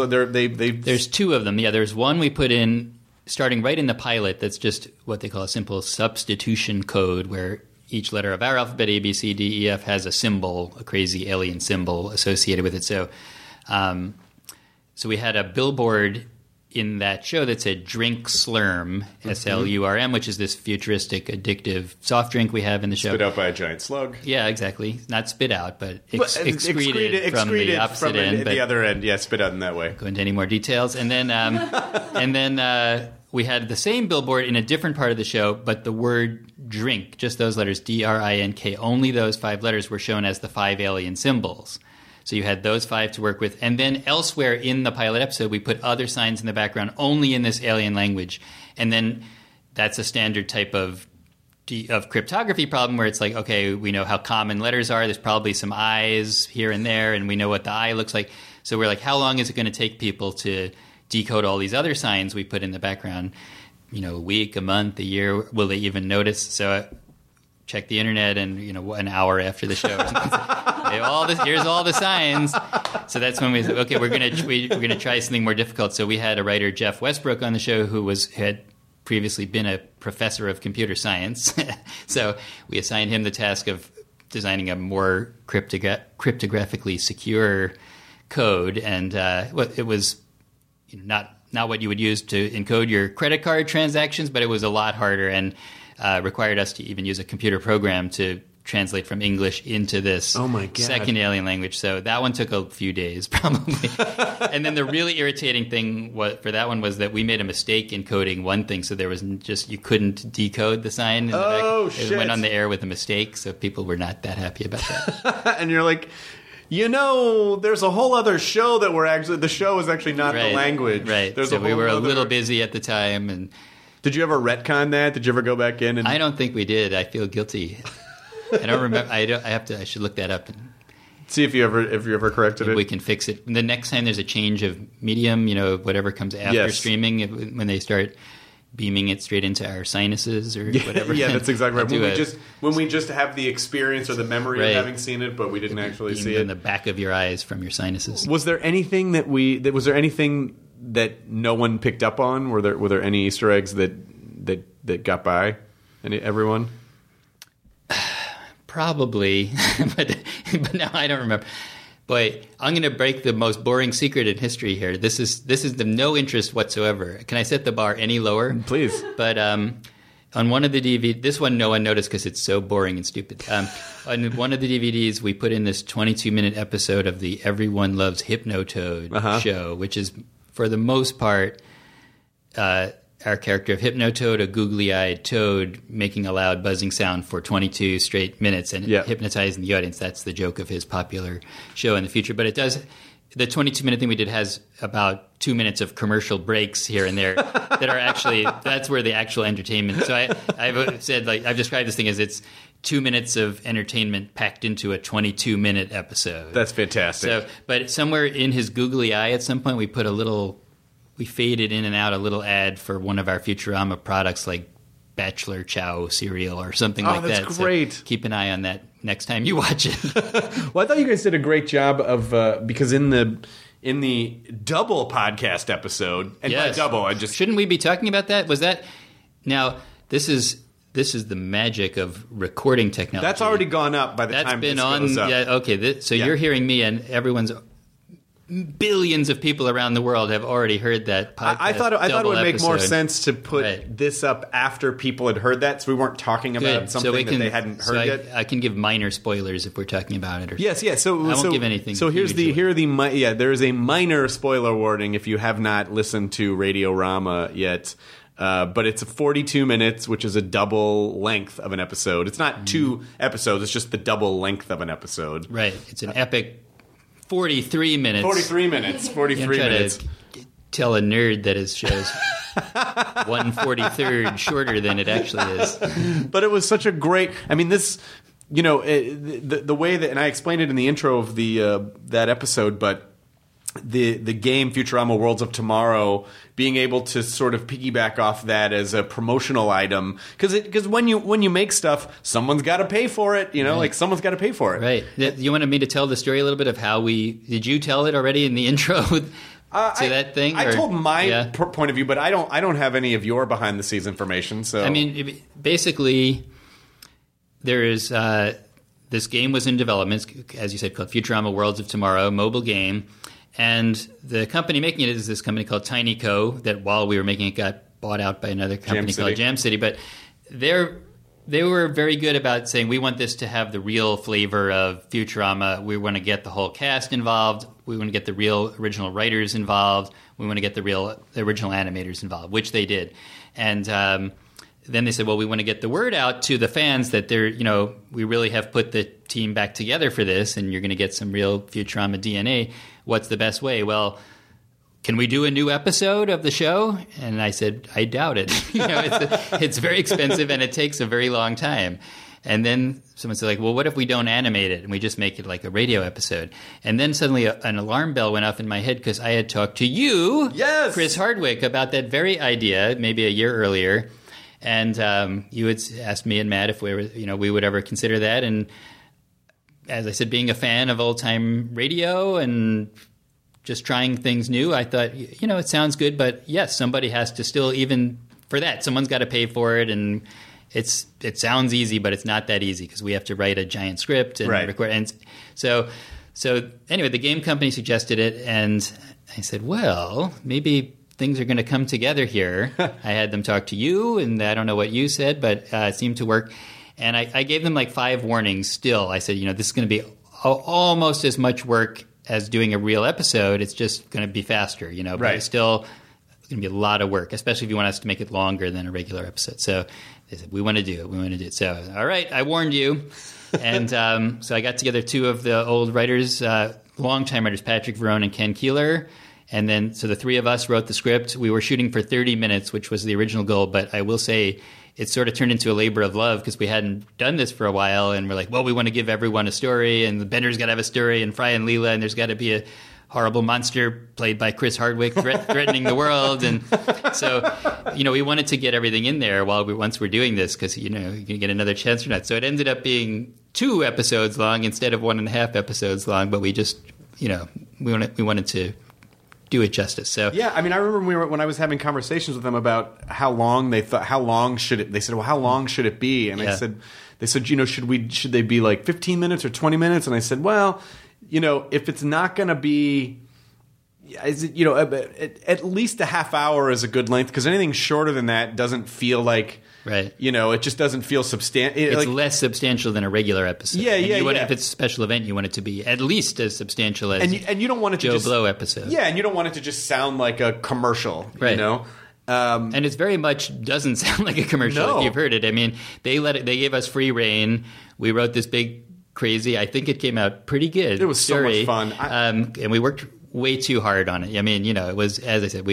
2 of them. Yeah, there's one we put in starting right in the pilot that's just what they call a simple substitution code, where each letter of our alphabet, A, B, C, D, E, F, has a symbol, a crazy alien symbol associated with it. So we had a billboard in that show that said Drink Slurm, S-L-U-R-M, which is this futuristic, addictive soft drink we have in the show. Spit out by a giant slug. Yeah, exactly. Not spit out, but excreted from the opposite end. The other end, yeah, spit out in that way. Go into any more details. And then we had the same billboard in a different part of the show, but the word drink, just those letters, D-R-I-N-K, only those 5 letters were shown as the 5 alien symbols. So you had those 5 to work with. And then elsewhere in the pilot episode, we put other signs in the background only in this alien language. And then that's a standard type of of cryptography problem where it's like, okay, we know how common letters are. There's probably some I's here and there, and we know what the I looks like. So we're like, how long is it going to take people to decode all these other signs we put in the background? A week, a month, a year? Will they even notice? So I check the internet, and an hour after the show, here's all the signs. So that's when we said, okay, we're gonna try something more difficult. So we had a writer, Jeff Westbrook, on the show who had previously been a professor of computer science. So we assigned him the task of designing a more cryptographically secure code, and it was not what you would use to encode your credit card transactions, but it was a lot harder and required us to even use a computer program to translate from English into this second alien language. So that one took a few days, probably. And then the really irritating thing for that one was that we made a mistake in coding one thing, so there was you couldn't decode the sign in the back. Shit. It went on the air with a mistake, so people were not that happy about that. And you're like, there's a whole other show that the show is actually not the language. Right. So we were a little busy at the time. And did you ever retcon that? Did you ever go back in? I don't think we did. I feel guilty. I don't remember. I should look that up and see if you ever corrected it. We can fix it. The next time there's a change of medium, whatever comes after streaming, when they start beaming it straight into our sinuses or whatever. Yeah, that's exactly right. When we just have the experience or the memory of having seen it, but we didn't actually see it in the back of your eyes from your sinuses. Was there anything that no one picked up on? Were there any Easter eggs that got by everyone? Probably, but now I don't remember. Boy, I'm going to break the most boring secret in history here. This is the no interest whatsoever. Can I set the bar any lower? Please. But on one of the DVDs, this one no one noticed because it's so boring and stupid. On one of the DVDs, we put in this 22-minute episode of the Everyone Loves Hypnotoad show, which is, for the most part, our character of Hypnotoad, a googly-eyed toad, making a loud buzzing sound for 22 straight minutes and hypnotizing the audience. That's the joke of his popular show in the future. But the 22-minute thing we did has about 2 minutes of commercial breaks here and there that are actually, that's where the actual entertainment. So I've said, I've described this thing as it's 2 minutes of entertainment packed into a 22-minute episode. That's fantastic. So, but somewhere in his googly eye at some point we faded in and out a little ad for one of our Futurama products, like Bachelor Chow cereal or something like that. Oh, that's great. So keep an eye on that next time you watch it. Well, I thought you guys did a great job of because in the double podcast episode, and by double, I just shouldn't we be talking about that? Was that now? This is the magic of recording technology. That's already gone up by the time this goes up. Yeah, okay. You're hearing me, and billions of people around the world have already heard that podcast. I thought it would make more sense to put this up after people had heard that, so we weren't talking about something that they hadn't heard yet. I can give minor spoilers if we're talking about it. Yes. So I won't give anything. So there is a minor spoiler warning if you have not listened to Radio-Rama yet. But it's 42 minutes, which is a double length of an episode. It's not 2 episodes; it's just the double length of an episode. Right. It's an epic 43 minutes. 43 minutes. 43 minutes. To tell a nerd that his show's 1/43rd shorter than it actually is. But it was such a great. I mean, this. The way that, and I explained it in the intro of that episode, but the game Futurama Worlds of Tomorrow, being able to sort of piggyback off that as a promotional item, because when you make stuff, someone's got to pay for it. Like someone's got to pay for it. Right. You wanted me to tell the story a little bit of how did you tell it already in the intro to that thing? I told my point of view, but I don't have any of your behind the scenes information. So I mean, basically, there is this game was in development, as you said, called Futurama Worlds of Tomorrow, mobile game. And the company making it is this company called TinyCo that while we were making it got bought out by another company called Jam City. But they were very good about saying we want this to have the real flavor of Futurama. We want to get the whole cast involved. We want to get the real original writers involved. We want to get the original animators involved, which they did. And then they said, well, we want to get the word out to the fans that we really have put the team back together for this, and you're going to get some real Futurama DNA. What's the best way? Well, can we do a new episode of the show? And I said, I doubt it. It's very expensive and it takes a very long time. And then someone said, like, well, what if we don't animate it and we just make it like a radio episode? And then suddenly an alarm bell went off in my head because I had talked to you, yes, Chris Hardwick, about that very idea maybe a year earlier. And you had asked me and Matt if we would ever consider that. And as I said, being a fan of old-time radio and just trying things new, I thought, it sounds good. But yes, somebody has to still, even for that, someone's got to pay for it. And it sounds easy, but it's not that easy because we have to write a giant script and record. And so anyway, the game company suggested it, and I said, well, maybe things are going to come together here. I had them talk to you, and I don't know what you said, but it seemed to work. And I gave them like 5 warnings still. I said, this is going to be almost as much work as doing a real episode. It's just going to be faster, but it's still going to be a lot of work, especially if you want us to make it longer than a regular episode. So they said, we want to do it. So, all right, I warned you. And so I got together 2 of the old writers, longtime writers, Patrick Verone and Ken Keeler. And then, so the 3 of us wrote the script. We were shooting for 30 minutes, which was the original goal. But I will say it sort of turned into a labor of love because we hadn't done this for a while. And we're like, well, we want to give everyone a story. And the Bender's got to have a story, and Fry and Leela. And there's got to be a horrible monster played by Chris Hardwick threatening the world. And so, we wanted to get everything in there once we're doing this because, you can get another chance or not. So it ended up being 2 episodes long instead of 1.5 episodes long. But we just, we wanted to do it justice. So yeah, I mean, I remember when I was having conversations with them about how long they thought, how long should it? They said, well, how long should it be? And I said, they said, should they be like 15 minutes or 20 minutes? And I said, well, if it's not going to be, at least a half hour is a good length because anything shorter than that doesn't feel like. Right. It just doesn't feel substantial. It's less substantial than a regular episode. Yeah, If it's a special event, you want it to be at least as substantial as and you don't want it to Joe Blow episode. Yeah, and you don't want it to just sound like a commercial, right. And it very much doesn't sound like a commercial if you've heard it. I mean, they gave us free reign. We wrote this big, crazy, I think it came out pretty good. It was story. So much fun. And we worked way too hard on it. I mean, it was, as I said,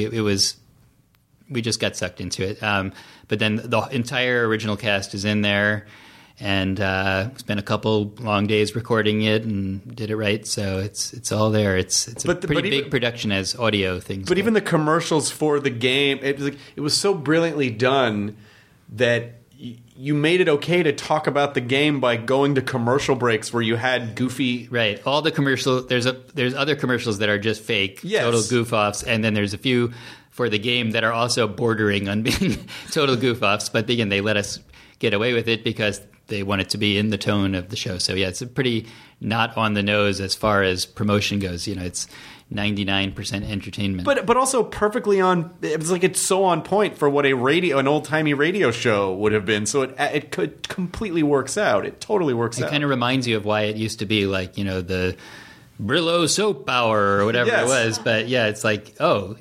we just got sucked into it. But then the entire original cast is in there, and spent a couple long days recording it and did it right. So it's all there. It's a pretty big production as audio things. But even the commercials for the game, it was so brilliantly done that you made it okay to talk about the game by going to commercial breaks where you had goofy. Right. All the commercials. There's other commercials that are just fake, total goof offs, and then there's a few for the game that are also bordering on being total goof offs. But again, they let us get away with it because they want it to be in the tone of the show. So yeah, it's a pretty not on the nose as far as promotion goes. It's 99% entertainment, but also perfectly on. It's so on point for what an old timey radio show would have been. So it completely works out. It totally works out. It kind of reminds you of why it used to be like the Brillo soap hour or whatever it was. But yeah, it's like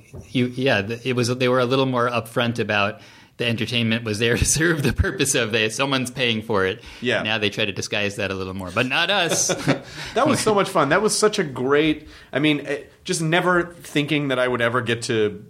it was. They were a little more upfront about. The entertainment was there to serve the purpose of it. Someone's paying for it. Yeah. Now they try to disguise that a little more, but not us. That was so much fun. That was such a great. I mean, just never thinking that I would ever get to,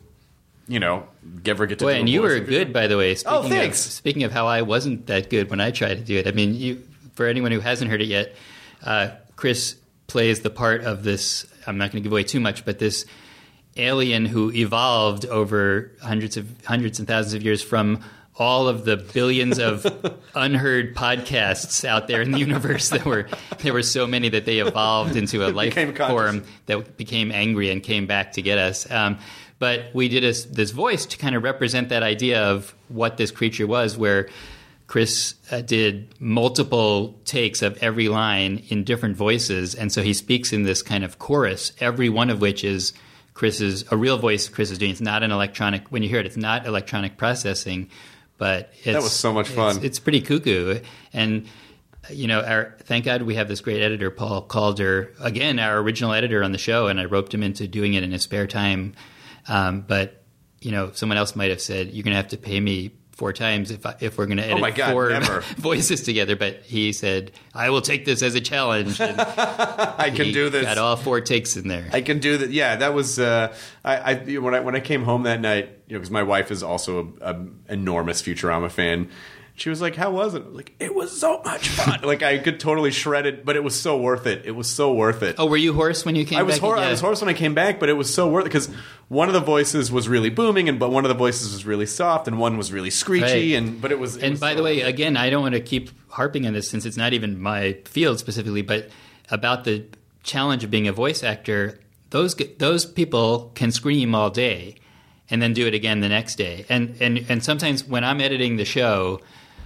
ever get to. Boy, and you were good, by the way. Thanks. Speaking of how I wasn't that good when I tried to do it. I mean, for anyone who hasn't heard it yet, Chris plays the part of this. I'm not going to give away too much, but this alien who evolved over hundreds and thousands of years from all of the billions of unheard podcasts out there in the universe. There were so many that they evolved into a life form that became angry and came back to get us. But we did this voice to kind of represent that idea of what this creature was, where Chris did multiple takes of every line in different voices. And so he speaks in this kind of chorus, every one of which is a real voice Chris is doing. It's not an electronic, when you hear it, it's not electronic processing, but that was so much fun. It's pretty cuckoo. And, thank God we have this great editor, Paul Calder, again, our original editor on the show, and I roped him into doing it in his spare time. But, someone else might have said, you're going to have to pay me 4 times if we're going to edit my God, 4 never. voices together. But he said, I will take this as a challenge. And I can do this. Got all 4 takes in there. I can do that. Yeah, that was when I came home that night, because my wife is also an enormous Futurama fan. She was like, "How was it?" I was like, "It was so much fun." Like I could totally shred it, but it was so worth it. It was so worth it. Oh, were you hoarse when you came back? I was hoarse when I came back, but it was so worth it because one of the voices was really booming, but one of the voices was really soft, and one was really screechy. Right. But it was. And by the way, again, I don't want to keep harping on this since it's not even my field specifically, but about the challenge of being a voice actor, those people can scream all day and then do it again the next day. And sometimes when I'm editing the show,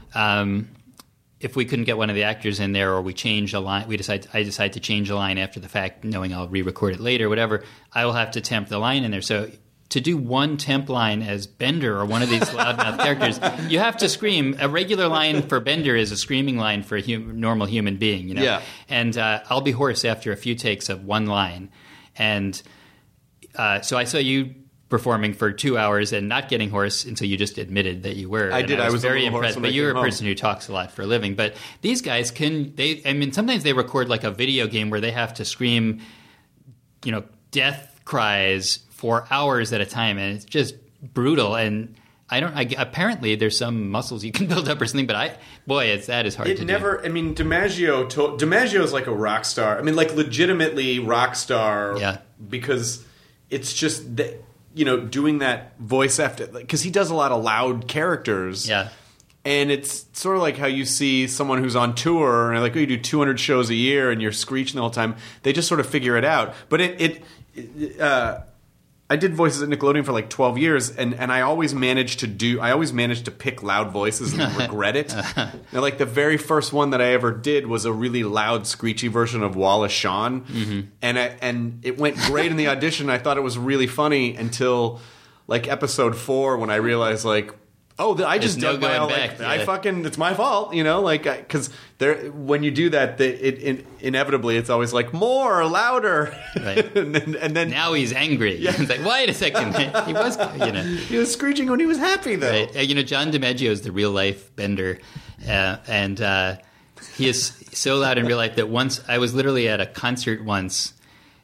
if we couldn't get one of the actors in there, or we change a line, I decide to change a line after the fact, knowing I'll re-record it later, whatever, I will have to temp the line in there. So to do one temp line as Bender or one of these loudmouth characters, you have to scream. A regular line for Bender is a screaming line for a normal human being, you know? Yeah. And I'll be hoarse after a few takes of one line. And so I saw you performing for 2 hours and not getting hoarse until you just admitted that you were. I did. I was very a little impressed. hoarse when But I you're a came person who talks a lot for a living. But these guys sometimes they record like a video game where they have to scream, death cries for hours at a time, and it's just brutal. And apparently there's some muscles you can build up or something, but that is hard to do. DiMaggio is like a rock star. I mean, like legitimately rock star. Yeah. Because it's just doing that voice after, because he does a lot of loud characters. Yeah. And it's sort of like how you see someone who's on tour and like, you do 200 shows a year and you're screeching the whole time. They just sort of figure it out. But I did voices at Nickelodeon for like 12 years, and I always managed to pick loud voices and regret it. Now, like the very first one that I ever did was a really loud, screechy version of Wallace Shawn, and it went great in the audition. I thought it was really funny until like episode 4 when I realized like, I just dug my own. It's my fault, because when you do that, inevitably it's always like more, louder, right? and then now he's angry. Yeah. It's like, wait a second, he was, he was screeching when he was happy, though. Right. John DiMaggio is the real life Bender, and he is so loud in real life that once I was literally at a concert once,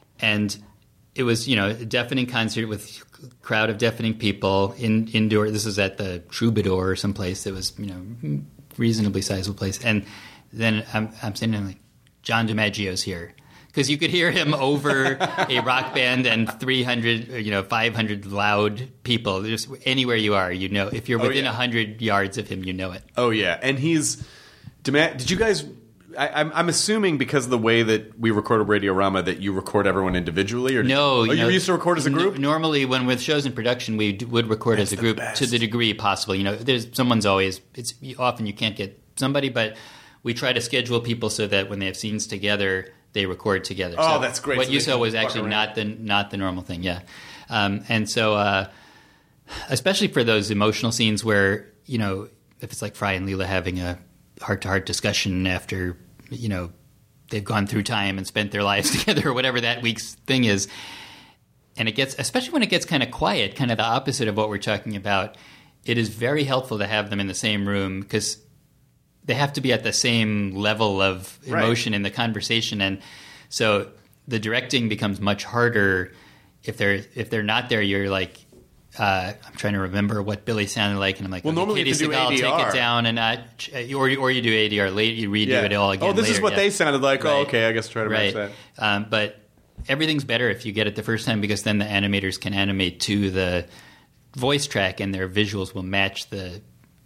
and it was a deafening concert with crowd of deafening people indoor. This was at the Troubadour or someplace that was reasonably sizable place. And then I'm sitting there like, John DiMaggio's here, because you could hear him over a rock band and 300 500 loud people. Just anywhere you are, if you're within 100 yards of him, you know it. Oh yeah, and did you guys? I'm assuming because of the way that we record a Radiorama that you record everyone individually, or no? You used to record as a group. Normally, when with shows in production, we would record as a group to the degree possible. There's always. It's often you can't get somebody, but we try to schedule people so that when they have scenes together, they record together. Oh, so that's great. What so you saw was actually not the normal thing. Yeah, and so especially for those emotional scenes where if it's like Fry and Leela having a heart-to-heart discussion after they've gone through time and spent their lives together or whatever that week's thing is, and especially when it gets kind of quiet, kind of the opposite of what we're talking about, it is very helpful to have them in the same room because they have to be at the same level of emotion in the conversation, and so the directing becomes much harder if they're not there. You're like, I'm trying to remember what Billy sounded like, and I'm like, well, normally Katie you do Seagal, ADR. Take it down, and or you do ADR late, you redo it all again. Oh, this later. is what they sounded like. Right. Oh, okay, I guess try to match that. But everything's better if you get it the first time, because then the animators can animate to the voice track, and their visuals will match the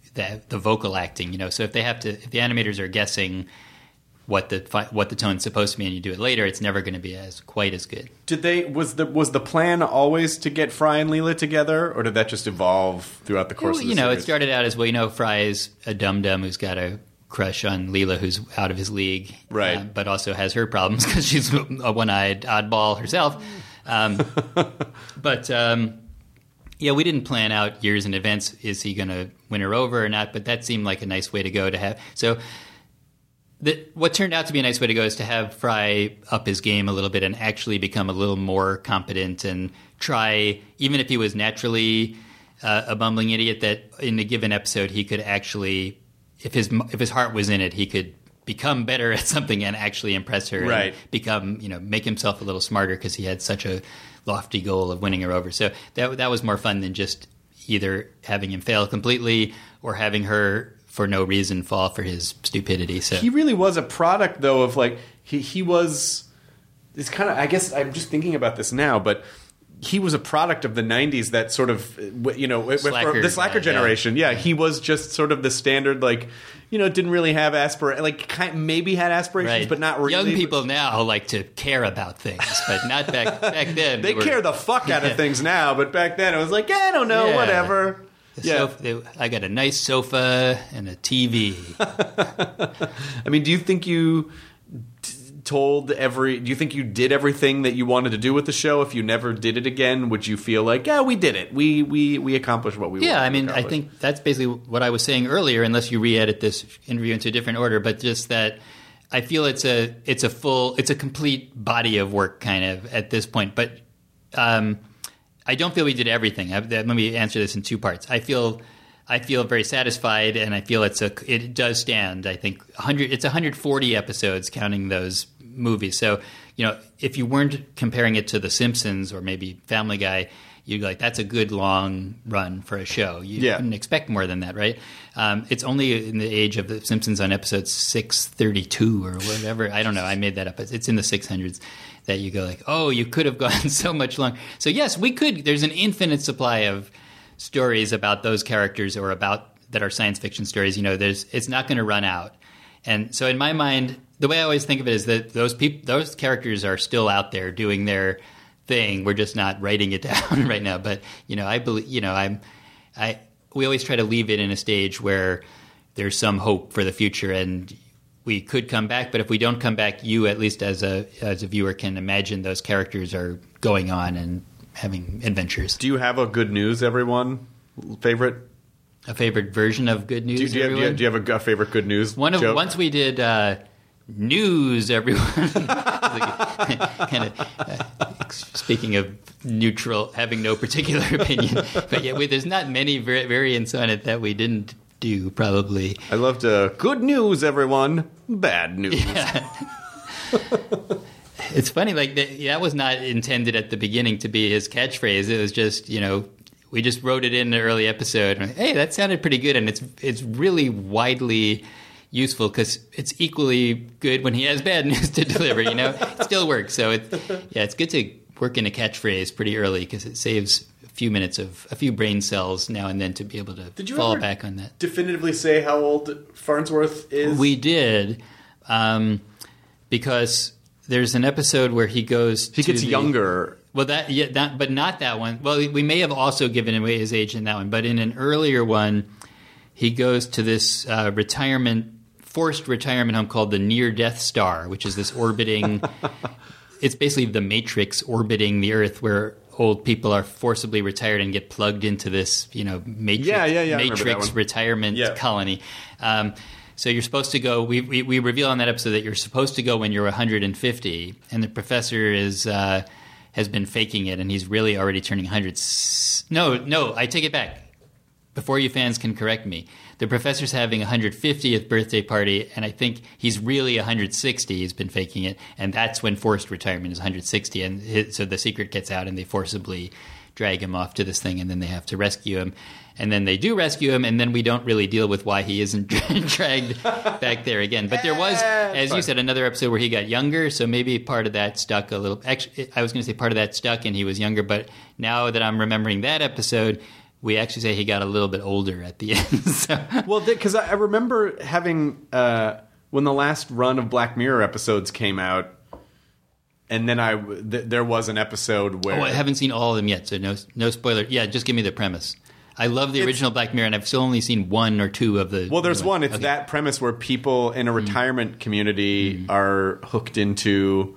vocal acting. So if the animators are guessing what the tone's supposed to be, and you do it later, it's never going to be quite as good. Was the plan always to get Fry and Leela together, or did that just evolve throughout the course of the series? It started out as, Fry is a dum-dum who's got a crush on Leela, who's out of his league, right? But also has her problems because she's a one-eyed oddball herself. We didn't plan out years in advance, is he going to win her over or not, but that seemed like a nice way to go to have. So what turned out to be a nice way to go is to have Fry up his game a little bit and actually become a little more competent and try, even if he was naturally a bumbling idiot that in a given episode he could actually, if his heart was in it, he could become better at something and actually impress her, right? And become, make himself a little smarter because he had such a lofty goal of winning her over. So that was more fun than just either having him fail completely or having her for no reason fall for his stupidity. So he really was a product, though, of like he was. It's kind of, I guess I'm just thinking about this now, but he was a product of the 90s that sort of, the slacker generation. Yeah, he was just sort of the standard, like, didn't really have maybe had aspirations, right. But not really. Young people now like to care about things, but not back then. They care the fuck out of things now, but back then it was like, I don't know, whatever. I got a nice sofa and a TV. I mean, do you think you do you think you did everything that you wanted to do with the show? If you never did it again, would you feel like, we did it, we accomplished what we wanted to accomplish? I think that's basically what I was saying earlier, unless you re-edit this interview into a different order, but just that I feel it's a complete body of work kind of at this point. But I don't feel we did everything. Let me answer this in two parts. I feel very satisfied, and I feel it does stand. I think it's 140 episodes counting those movies. So, if you weren't comparing it to The Simpsons or maybe Family Guy, you'd be like, that's a good long run for a show. You couldn't expect more than that, right? It's only in the age of The Simpsons on episode 632 or whatever. I don't know. I made that up. It's in the 600s that you go like, oh, you could have gone so much longer. So yes, we could. There's an infinite supply of stories about those characters or about that are science fiction stories. It's not going to run out. And so in my mind, the way I always think of it is that those characters are still out there doing their thing. We're just not writing it down right now. But I believe we always try to leave it in a stage where there's some hope for the future, and we could come back. But if we don't come back, you at least as a viewer can imagine those characters are going on and having adventures. Do you have a Good News, everyone? Favorite? A favorite version of Good News, do you have a favorite Good News joke? Once we did News, everyone. Kind of speaking of neutral, having no particular opinion. But there's not many variants on it that we didn't do, probably. I loved Good News, everyone. Bad news. Yeah. It's funny, that was not intended at the beginning to be his catchphrase. It was just, we just wrote it in the early episode. Hey, that sounded pretty good, and it's really widely useful because it's equally good when he has bad news to deliver. It still works. So it's good to work in a catchphrase pretty early because it saves a few brain cells now and then to be able to fall back on that. Definitively say how old Farnsworth is? We did, because there's an episode where he gets younger. Well, but not that one. Well, we may have also given away his age in that one, but in an earlier one, he goes to this forced retirement home called the Near Death Star, which is this orbiting. It's basically the Matrix orbiting the Earth, where old people are forcibly retired and get plugged into this, Matrix retirement colony. So you're supposed to go. We reveal on that episode that you're supposed to go when you're 150, and the professor has been faking it, and he's really already turning 100. No, I take it back. Before you fans can correct me, the professor's having a 150th birthday party, and I think he's really 160. He's been faking it, and that's when forced retirement is 160. And so the secret gets out, and they forcibly drag him off to this thing, and then they have to rescue him. And then they do rescue him, and then we don't really deal with why he isn't dragged back there again. But there was, as you said, another episode where he got younger, so maybe part of that stuck a little. Actually, I was going to say part of that stuck and he was younger, but now that I'm remembering that episode, we actually say he got a little bit older at the end. So. Well, because I remember having, when the last run of Black Mirror episodes came out, and then there was an episode where... Oh, I haven't seen all of them yet, so no spoiler. Yeah, just give me the premise. I love the original Black Mirror, and I've still only seen one or two of the... Well, there's one. It's that premise where people in a retirement community are hooked into...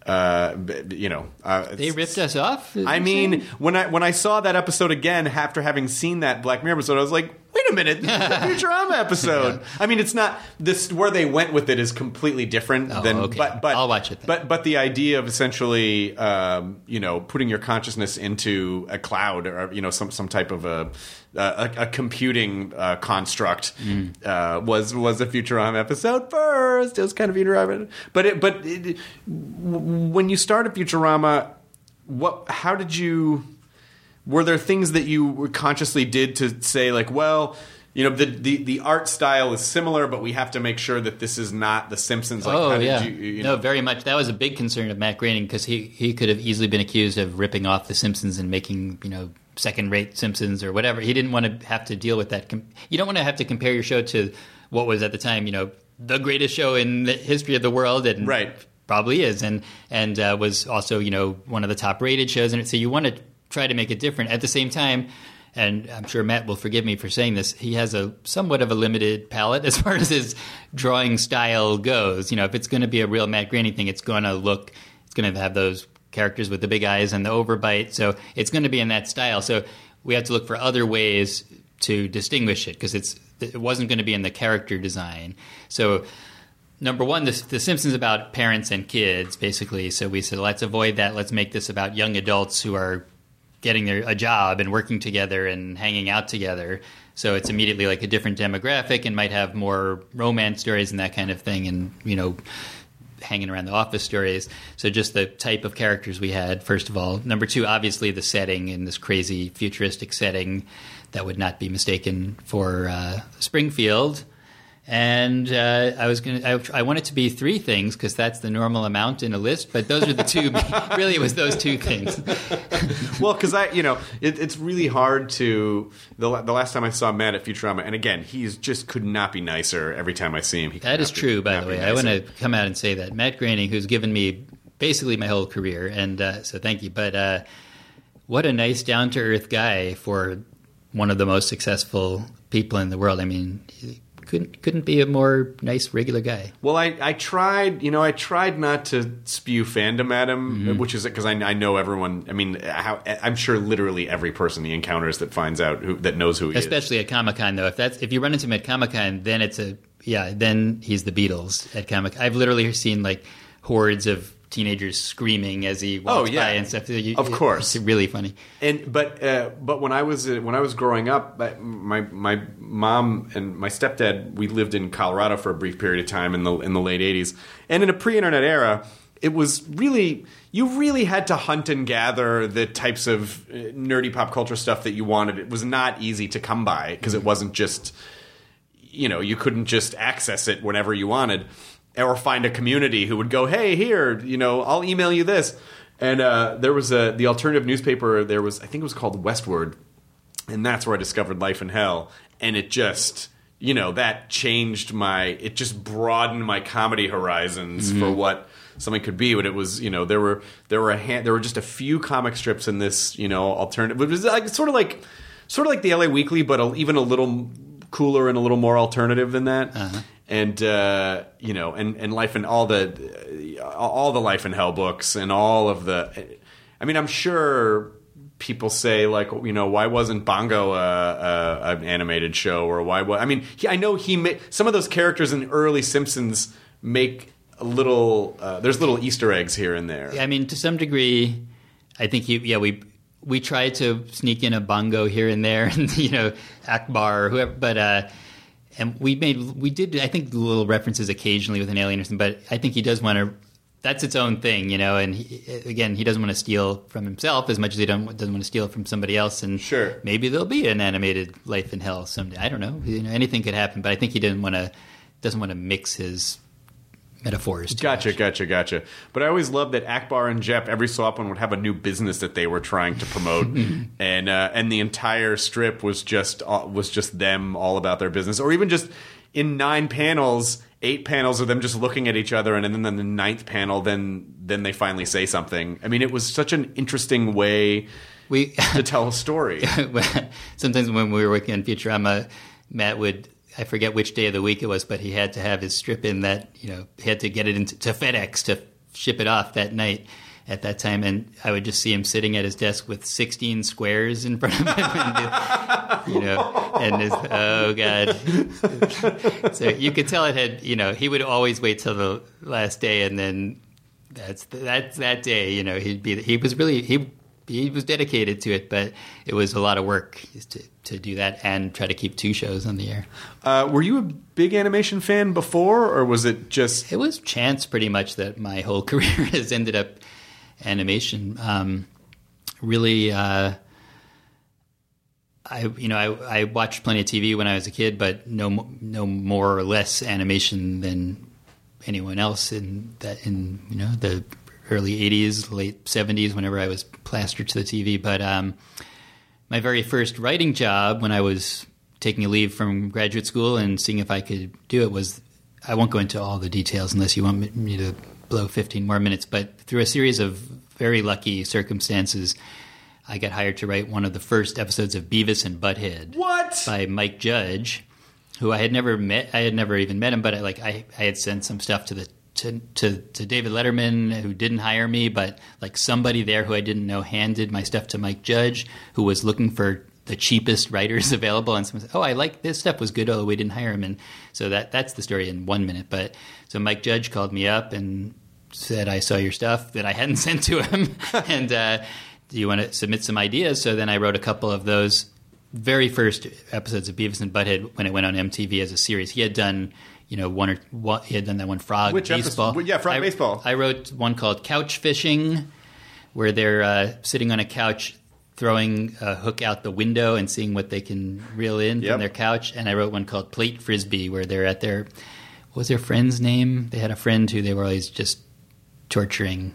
they ripped us off? I mean, when I saw that episode again after having seen that Black Mirror episode, I was like, wait a minute, this is a Futurama episode. Yeah. I mean, it's not this where they went with it is completely different than. Okay. But I'll watch it then. But the idea of essentially, putting your consciousness into a cloud or some type of a computing construct was a Futurama episode first. It was kind of Futurama, but when you started Futurama, how did you? Were there things that you consciously did to say, like, well, the art style is similar, but we have to make sure that this is not The Simpsons? Like, No, very much. That was a big concern of Matt Groening because he could have easily been accused of ripping off The Simpsons and making, second-rate Simpsons or whatever. He didn't want to have to deal with that. You don't want to have to compare your show to what was at the time, the greatest show in the history of the world, and right. Probably is, and was also, one of the top-rated shows. And so you want to try to make it different. At the same time, and I'm sure Matt will forgive me for saying this, he has a somewhat of a limited palette as far as his drawing style goes. If it's going to be a real Matt Groening thing, it's going to have those characters with the big eyes and the overbite. So it's going to be in that style. So we have to look for other ways to distinguish it because it wasn't going to be in the character design. So number one, the Simpsons about parents and kids, basically. So we said, let's avoid that. Let's make this about young adults who are getting a job and working together and hanging out together. So it's immediately like a different demographic and might have more romance stories and that kind of thing and, hanging around the office stories. So just the type of characters we had, first of all. Number two, obviously the setting in this crazy futuristic setting that would not be mistaken for Springfield. And I want it to be three things because that's the normal amount in a list. But those are the two. Really, it was those two things. Well, because it's really hard to. The last time I saw Matt at Futurama, and again, he's just could not be nicer every time I see him. That is true, by the way. I want to come out and say that Matt Groening, who's given me basically my whole career, and so thank you. But what a nice, down to earth guy for one of the most successful people in the world. I mean. Couldn't be a more nice regular guy. Well, I tried not to spew fandom at him, which is because I know everyone. I mean, I'm sure literally every person he encounters that finds out that knows who he is. Especially at Comic-Con, though. If you run into him at Comic-Con, then then he's the Beatles at Comic-Con. I've literally seen like hordes of teenagers screaming as he walks by and stuff. Of course, it's really funny. But when I was growing up, my mom and my stepdad, we lived in Colorado for a brief period of time in the late '80s, and in a pre-internet era, it was you really had to hunt and gather the types of nerdy pop culture stuff that you wanted. It was not easy to come by because it wasn't just you couldn't just access it whenever you wanted. Or find a community who would go, hey, here, I'll email you this. And there was the alternative newspaper. I think it was called Westward, and that's where I discovered Life in Hell. And it just, that changed it just broadened my comedy horizons for what something could be. But it was, there were just a few comic strips in this, alternative. It was like sort of like the LA Weekly, but even a little cooler and a little more alternative than that. Uh-huh. And and Life in all the Life in Hell books and all of the. I mean, I'm sure people say like, why wasn't Bongo an animated show, or why? I mean, I know he made some of those characters in early Simpsons make a little. There's little Easter eggs here and there. I mean, to some degree, I think we tried to sneak in a Bongo here and there, and Akbar or whoever, but. And we did, I think, little references occasionally with an alien or something, but I think he does want to, that's its own thing, and he doesn't want to steal from himself as much as he doesn't want to steal from somebody else, and sure. Maybe there'll be an animated Life in Hell someday. I don't know. Anything could happen, but I think he doesn't want to mix his metaphors. Gotcha. But I always loved that Akbar and Jep every so often would have a new business that they were trying to promote, and the entire strip was just them all about their business, or even just in 8 panels of them just looking at each other, and then in the 9th panel, then they finally say something. I mean, it was such an interesting way to tell a story. Sometimes when we were working on Futurama, Matt would. I forget which day of the week it was, but he had to have his strip in that, he had to get it into FedEx to ship it off that night. at that time, and I would just see him sitting at his desk with 16 squares in front of him, oh God. So you could tell it had, he would always wait till the last day, and then that's that day. He was dedicated to it, but it was a lot of work to do that and try to keep 2 shows on the air. Were you a big animation fan before, or was it just... It was chance pretty much that my whole career has ended up animation. Really, I watched plenty of TV when I was a kid, but no more or less animation than anyone else in the early 80s, late 70s, whenever I was plastered to the TV. But my very first writing job when I was taking a leave from graduate school and seeing if I could do it was, I won't go into all the details unless you want me to blow 15 more minutes, but through a series of very lucky circumstances, I got hired to write one of the first episodes of Beavis and Butthead. What? By Mike Judge, who I had never met. I had never even met him, but I had sent some stuff to David Letterman, who didn't hire me, but somebody there who I didn't know handed my stuff to Mike Judge, who was looking for the cheapest writers available, and someone said, "Oh, I like this stuff was good. Oh, we didn't hire him." And so that's the story in 1 minute. But so Mike Judge called me up and said, "I saw your stuff that I hadn't sent to him, and do you want to submit some ideas?" So then I wrote a couple of those very first episodes of Beavis and Butthead when it went on MTV as a series. He had done, he had done that one, Frog Baseball. Episode? Yeah, Frog Baseball. I wrote one called Couch Fishing, where they're sitting on a couch, throwing a hook out the window and seeing what they can reel in from their couch. And I wrote one called Plate Frisbee, where they're at what was their friend's name? They had a friend who they were always just torturing.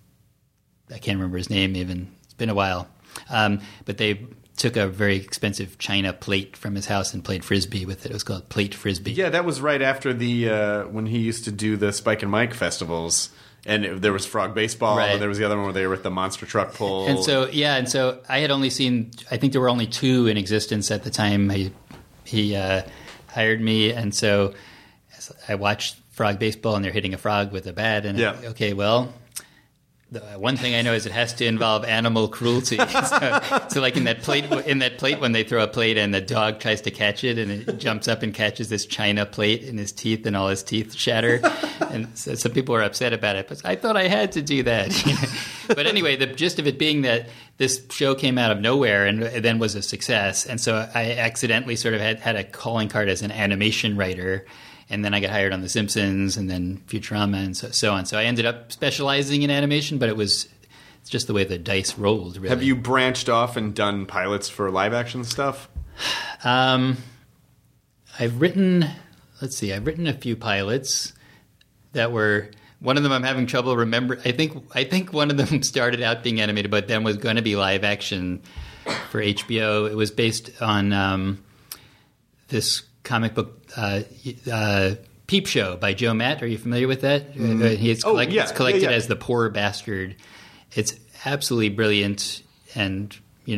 I can't remember his name even. It's been a while. But they took a very expensive china plate from his house and played Frisbee with it. It was called Plate Frisbee. Yeah, that was right after when he used to do the Spike and Mike festivals. And there was Frog Baseball, right. And there was the other one where they were with the monster truck pull. And so I had only seen, I think there were only 2 in existence at the time he hired me. And so I watched Frog Baseball, and they're hitting a frog with a bat. And okay, well, the one thing I know is it has to involve animal cruelty. So like in that plate when they throw a plate and the dog tries to catch it and it jumps up and catches this china plate in his teeth and all his teeth shatter. And so some people were upset about it, but I thought I had to do that. But anyway, the gist of it being that this show came out of nowhere and then was a success. And so I accidentally sort of had a calling card as an animation writer. And then I got hired on The Simpsons and then Futurama and so on. So I ended up specializing in animation, but it's just the way the dice rolled, really. Have you branched off and done pilots for live action stuff? I've written a few pilots that were, one of them I'm having trouble remembering. I think one of them started out being animated, but then was going to be live action for HBO. It was based on this comic book, Peep Show by Joe Matt. Are you familiar with that? It's collected as The Poor Bastard. It's absolutely brilliant and,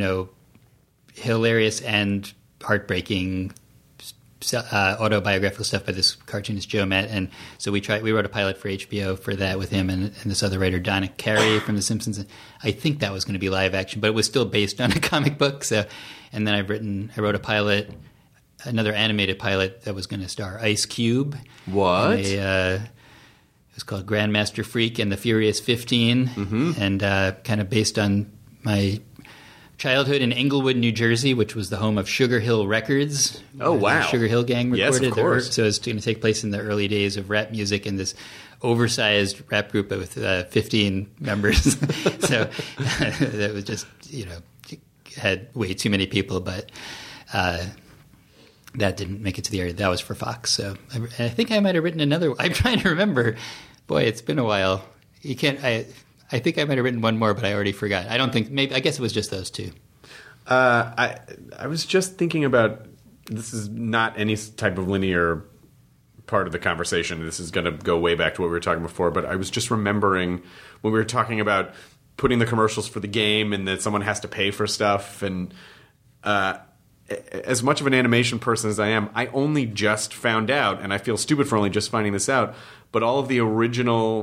hilarious and heartbreaking autobiographical stuff by this cartoonist Joe Matt. And so we wrote a pilot for HBO for that with him and this other writer, Donna Carey from The Simpsons. And I think that was going to be live action, but it was still based on a comic book. So, and then I wrote a pilot, another animated pilot that was going to star Ice Cube. What? It was called Grandmaster Freak and the Furious 15, and kind of based on my childhood in Englewood, New Jersey, which was the home of Sugar Hill Records. Oh, wow. The Sugar Hill Gang recorded. Yes, of course. So it's going to take place in the early days of rap music in this oversized rap group with 15 members. So that was just, had way too many people, but that didn't make it to the area. That was for Fox. So I think I might have written another. I'm trying to remember. Boy, it's been a while. You can't. I think I might have written one more, but I already forgot. I don't think. Maybe I guess it was just those 2. I was just thinking about. This is not any type of linear part of the conversation. This is going to go way back to what we were talking before. But I was just remembering when we were talking about putting the commercials for the game and that someone has to pay for stuff and. As much of an animation person as I am, I only just found out, and I feel stupid for only just finding this out, but all of the original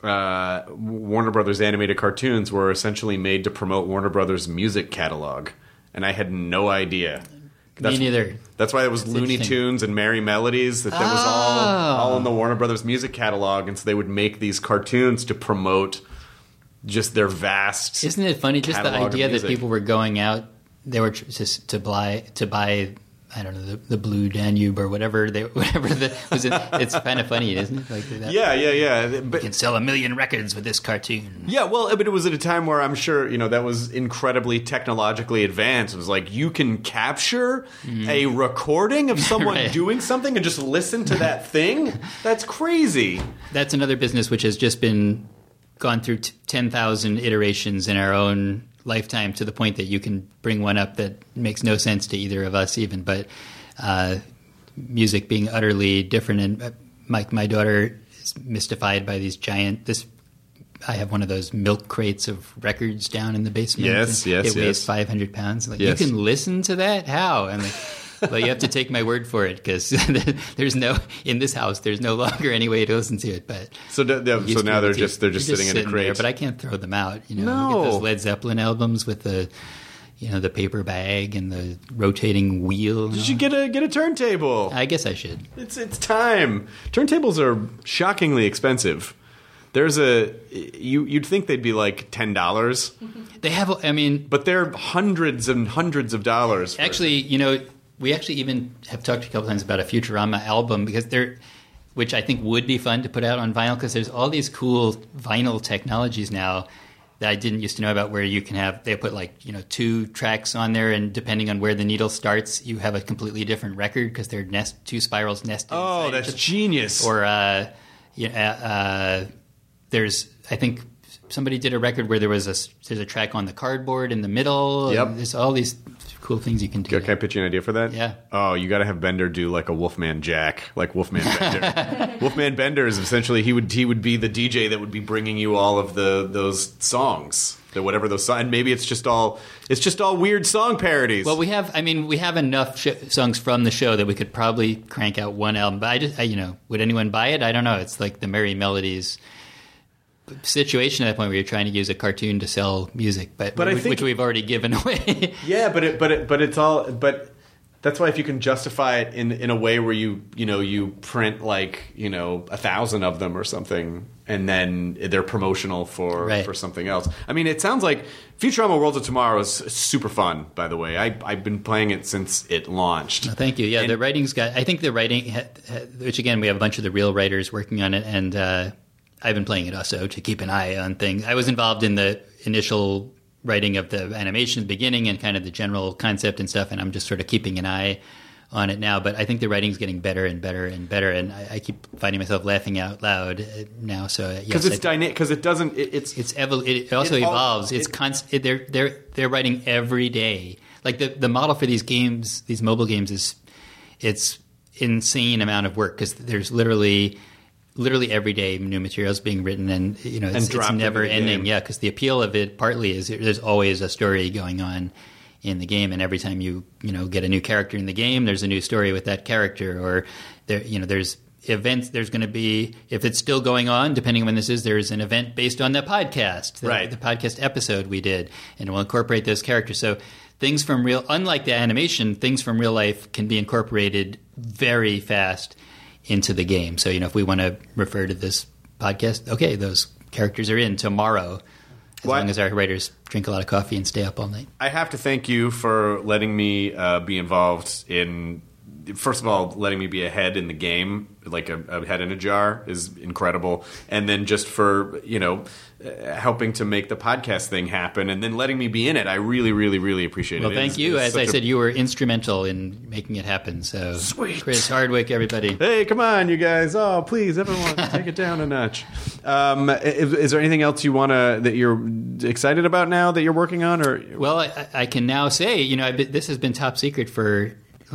Warner Brothers animated cartoons were essentially made to promote Warner Brothers music catalog, and I had no idea. Me neither. That's why it was Looney Tunes and Merry Melodies. That was all in the Warner Brothers music catalog, and so they would make these cartoons to promote just their vast. Isn't it funny? Just the idea that people were going out, they were just to buy. I don't know, the Blue Danube or whatever was it. It's kind of funny, isn't it? Like that. Yeah. But you can sell 1 million records with this cartoon. Yeah, well, but it was at a time where I'm sure, that was incredibly technologically advanced. It was like you can capture a recording of someone doing something and just listen to that thing? That's crazy. That's another business which has just been gone through 10,000 iterations in our own lifetime, to the point that you can bring one up that makes no sense to either of us even, but music being utterly different. And my daughter is mystified by these I have one of those milk crates of records down in the basement. Yes. It weighs 500 pounds. Like, you can listen to that? How? I'm like, well, you have to take my word for it, because in this house, there's no longer any way to listen to it. But so now they're just sitting in a crate. There, but I can't throw them out. No. Look at those Led Zeppelin albums with the paper bag and the rotating wheel. You should get a turntable. I guess I should. It's time. Turntables are shockingly expensive. You'd think they'd be like $10. They have, but they're hundreds and hundreds of dollars. Actually, we actually even have talked a couple times about a Futurama album, which I think would be fun to put out on vinyl, because there's all these cool vinyl technologies now that I didn't used to know about, where you can they put 2 tracks on there, and depending on where the needle starts, you have a completely different record, because they're 2 spirals nested. Oh, that's genius. Or there's, I think somebody did a record where there's a track on the cardboard in the middle. Yep. And there's all these cool things you can do. Can I pitch you an idea for that? Yeah. Oh, you got to have Bender do like a Wolfman Jack, like Wolfman Bender. Wolfman Bender is essentially he would be the DJ that would be bringing you all of those songs, whatever those songs. And maybe it's just all weird song parodies. Well, we have enough songs from the show that we could probably crank out one album. But would anyone buy it? I don't know. It's like the Merry Melodies situation at that point, where you're trying to use a cartoon to sell music, which we've already given away. Yeah, but that's why if you can justify it in a way where you print 1,000 of them or something, and then they're promotional for something else. I mean, it sounds like Futurama Worlds of Tomorrow is super fun. By the way, I've been playing it since it launched. Oh, thank you. Yeah, the writing's got. I think the writing, which again we have a bunch of the real writers working on it, and I've been playing it also to keep an eye on things. I was involved in the initial writing of the animation at the beginning and kind of the general concept and stuff, and I'm just sort of keeping an eye on it now. But I think the writing's getting better and better and better, and I keep finding myself laughing out loud now. So because it's dynamic, because it doesn't. It also evolves. It's constant. They're writing every day. Like the model for these games, these mobile games, it's insane amount of work, because there's literally every day new materials being written, and it's never ending. Yeah, because the appeal of it partly is there's always a story going on in the game, and every time you get a new character in the game, there's a new story with that character, or there's events. There's going to be, if it's still going on, depending on when this is, there's an event based on the podcast, the podcast episode we did, and we'll incorporate those characters. So things from unlike the animation, things from real life can be incorporated very fast into the game. So, if we want to refer to this podcast, okay, those characters are in tomorrow, as long as our writers drink a lot of coffee and stay up all night. I have to thank you for letting me be involved in, first of all, letting me be a head in the game, like a head in a jar is incredible. And then just for, helping to make the podcast thing happen, and then letting me be in it. I really, really, really appreciate it. Well, thank you. As I said, you were instrumental in making it happen. So, sweet. Chris Hardwick, everybody. Hey, come on, you guys. Oh, please, everyone, take it down a notch. Is there anything else that you're excited about now that you're working on? Or well, I can now say, this has been top secret for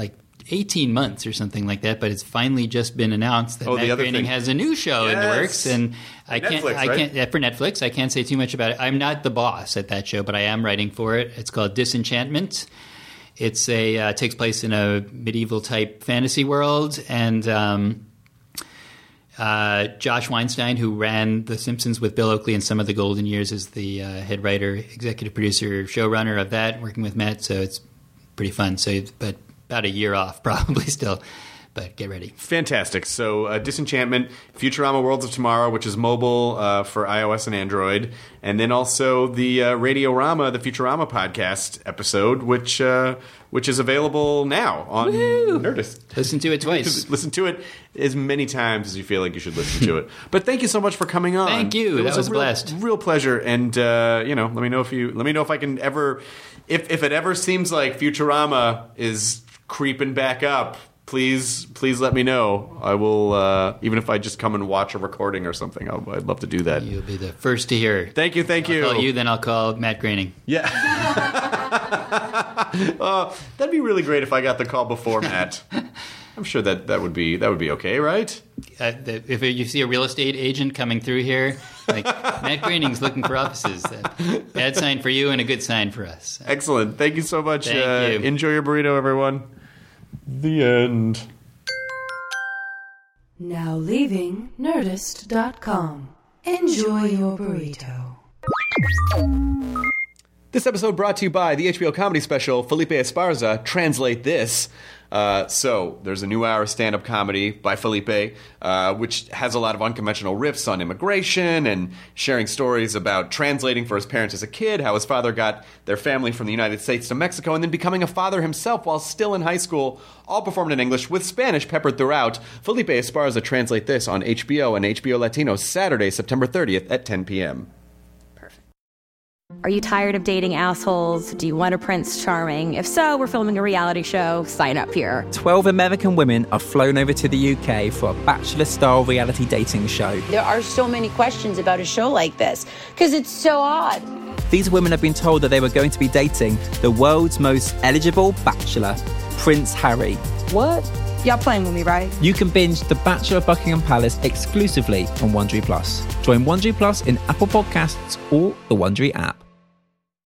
18 months or something like that, but it's finally just been announced that Matt Groening has a new show in the works, and I can't for Netflix. I can't say too much about it. I'm not the boss at that show, but I am writing for it. It's called Disenchantment. It's takes place in a medieval type fantasy world, and Josh Weinstein, who ran The Simpsons with Bill Oakley in some of the golden years, is the head writer, executive producer, showrunner of that, working with Matt. So it's pretty fun. So, but about a year off probably still. But get ready. Fantastic. So Disenchantment, Futurama Worlds of Tomorrow, which is mobile for iOS and Android. And then also the Radiorama, the Futurama podcast episode, which is available now on Nerdist. Listen to it twice. Listen to it as many times as you feel like you should listen to it. But thank you so much for coming on. Thank you. That was a blast. Real pleasure. And let me know if I can ever, if it ever seems like Futurama is creeping back up. Please let me know. I will, even if I just come and watch a recording or something, I'd love to do that. You'll be the first to hear. Thank you. I'll call you, then I'll call Matt Groening. Yeah. That'd be really great if I got the call before Matt. I'm sure that would be okay, right? If you see a real estate agent coming through here, like Matt Groening's looking for offices. Bad sign for you and a good sign for us. Excellent. Thank you so much. Thank you. Enjoy your burrito, everyone. The end. Now leaving Nerdist.com. Enjoy your burrito. This episode brought to you by the HBO comedy special Felipe Esparza, Translate This. So there's a new hour of stand-up comedy by Felipe, which has a lot of unconventional riffs on immigration and sharing stories about translating for his parents as a kid, how his father got their family from the United States to Mexico, and then becoming a father himself while still in high school, all performed in English with Spanish peppered throughout. Felipe Esparza, Translate This on HBO and HBO Latino, Saturday, September 30th at 10 p.m. Are you tired of dating assholes? Do you want a Prince Charming? If so, we're filming a reality show. Sign up here. 12 American women are flown over to the UK for a Bachelor-style reality dating show. There are so many questions about a show like this, because it's so odd. These women have been told that they were going to be dating the world's most eligible bachelor, Prince Harry. What? Y'all playing with me, right? You can binge The Bachelor of Buckingham Palace exclusively on Wondery Plus. Join Wondery Plus in Apple Podcasts or the Wondery app.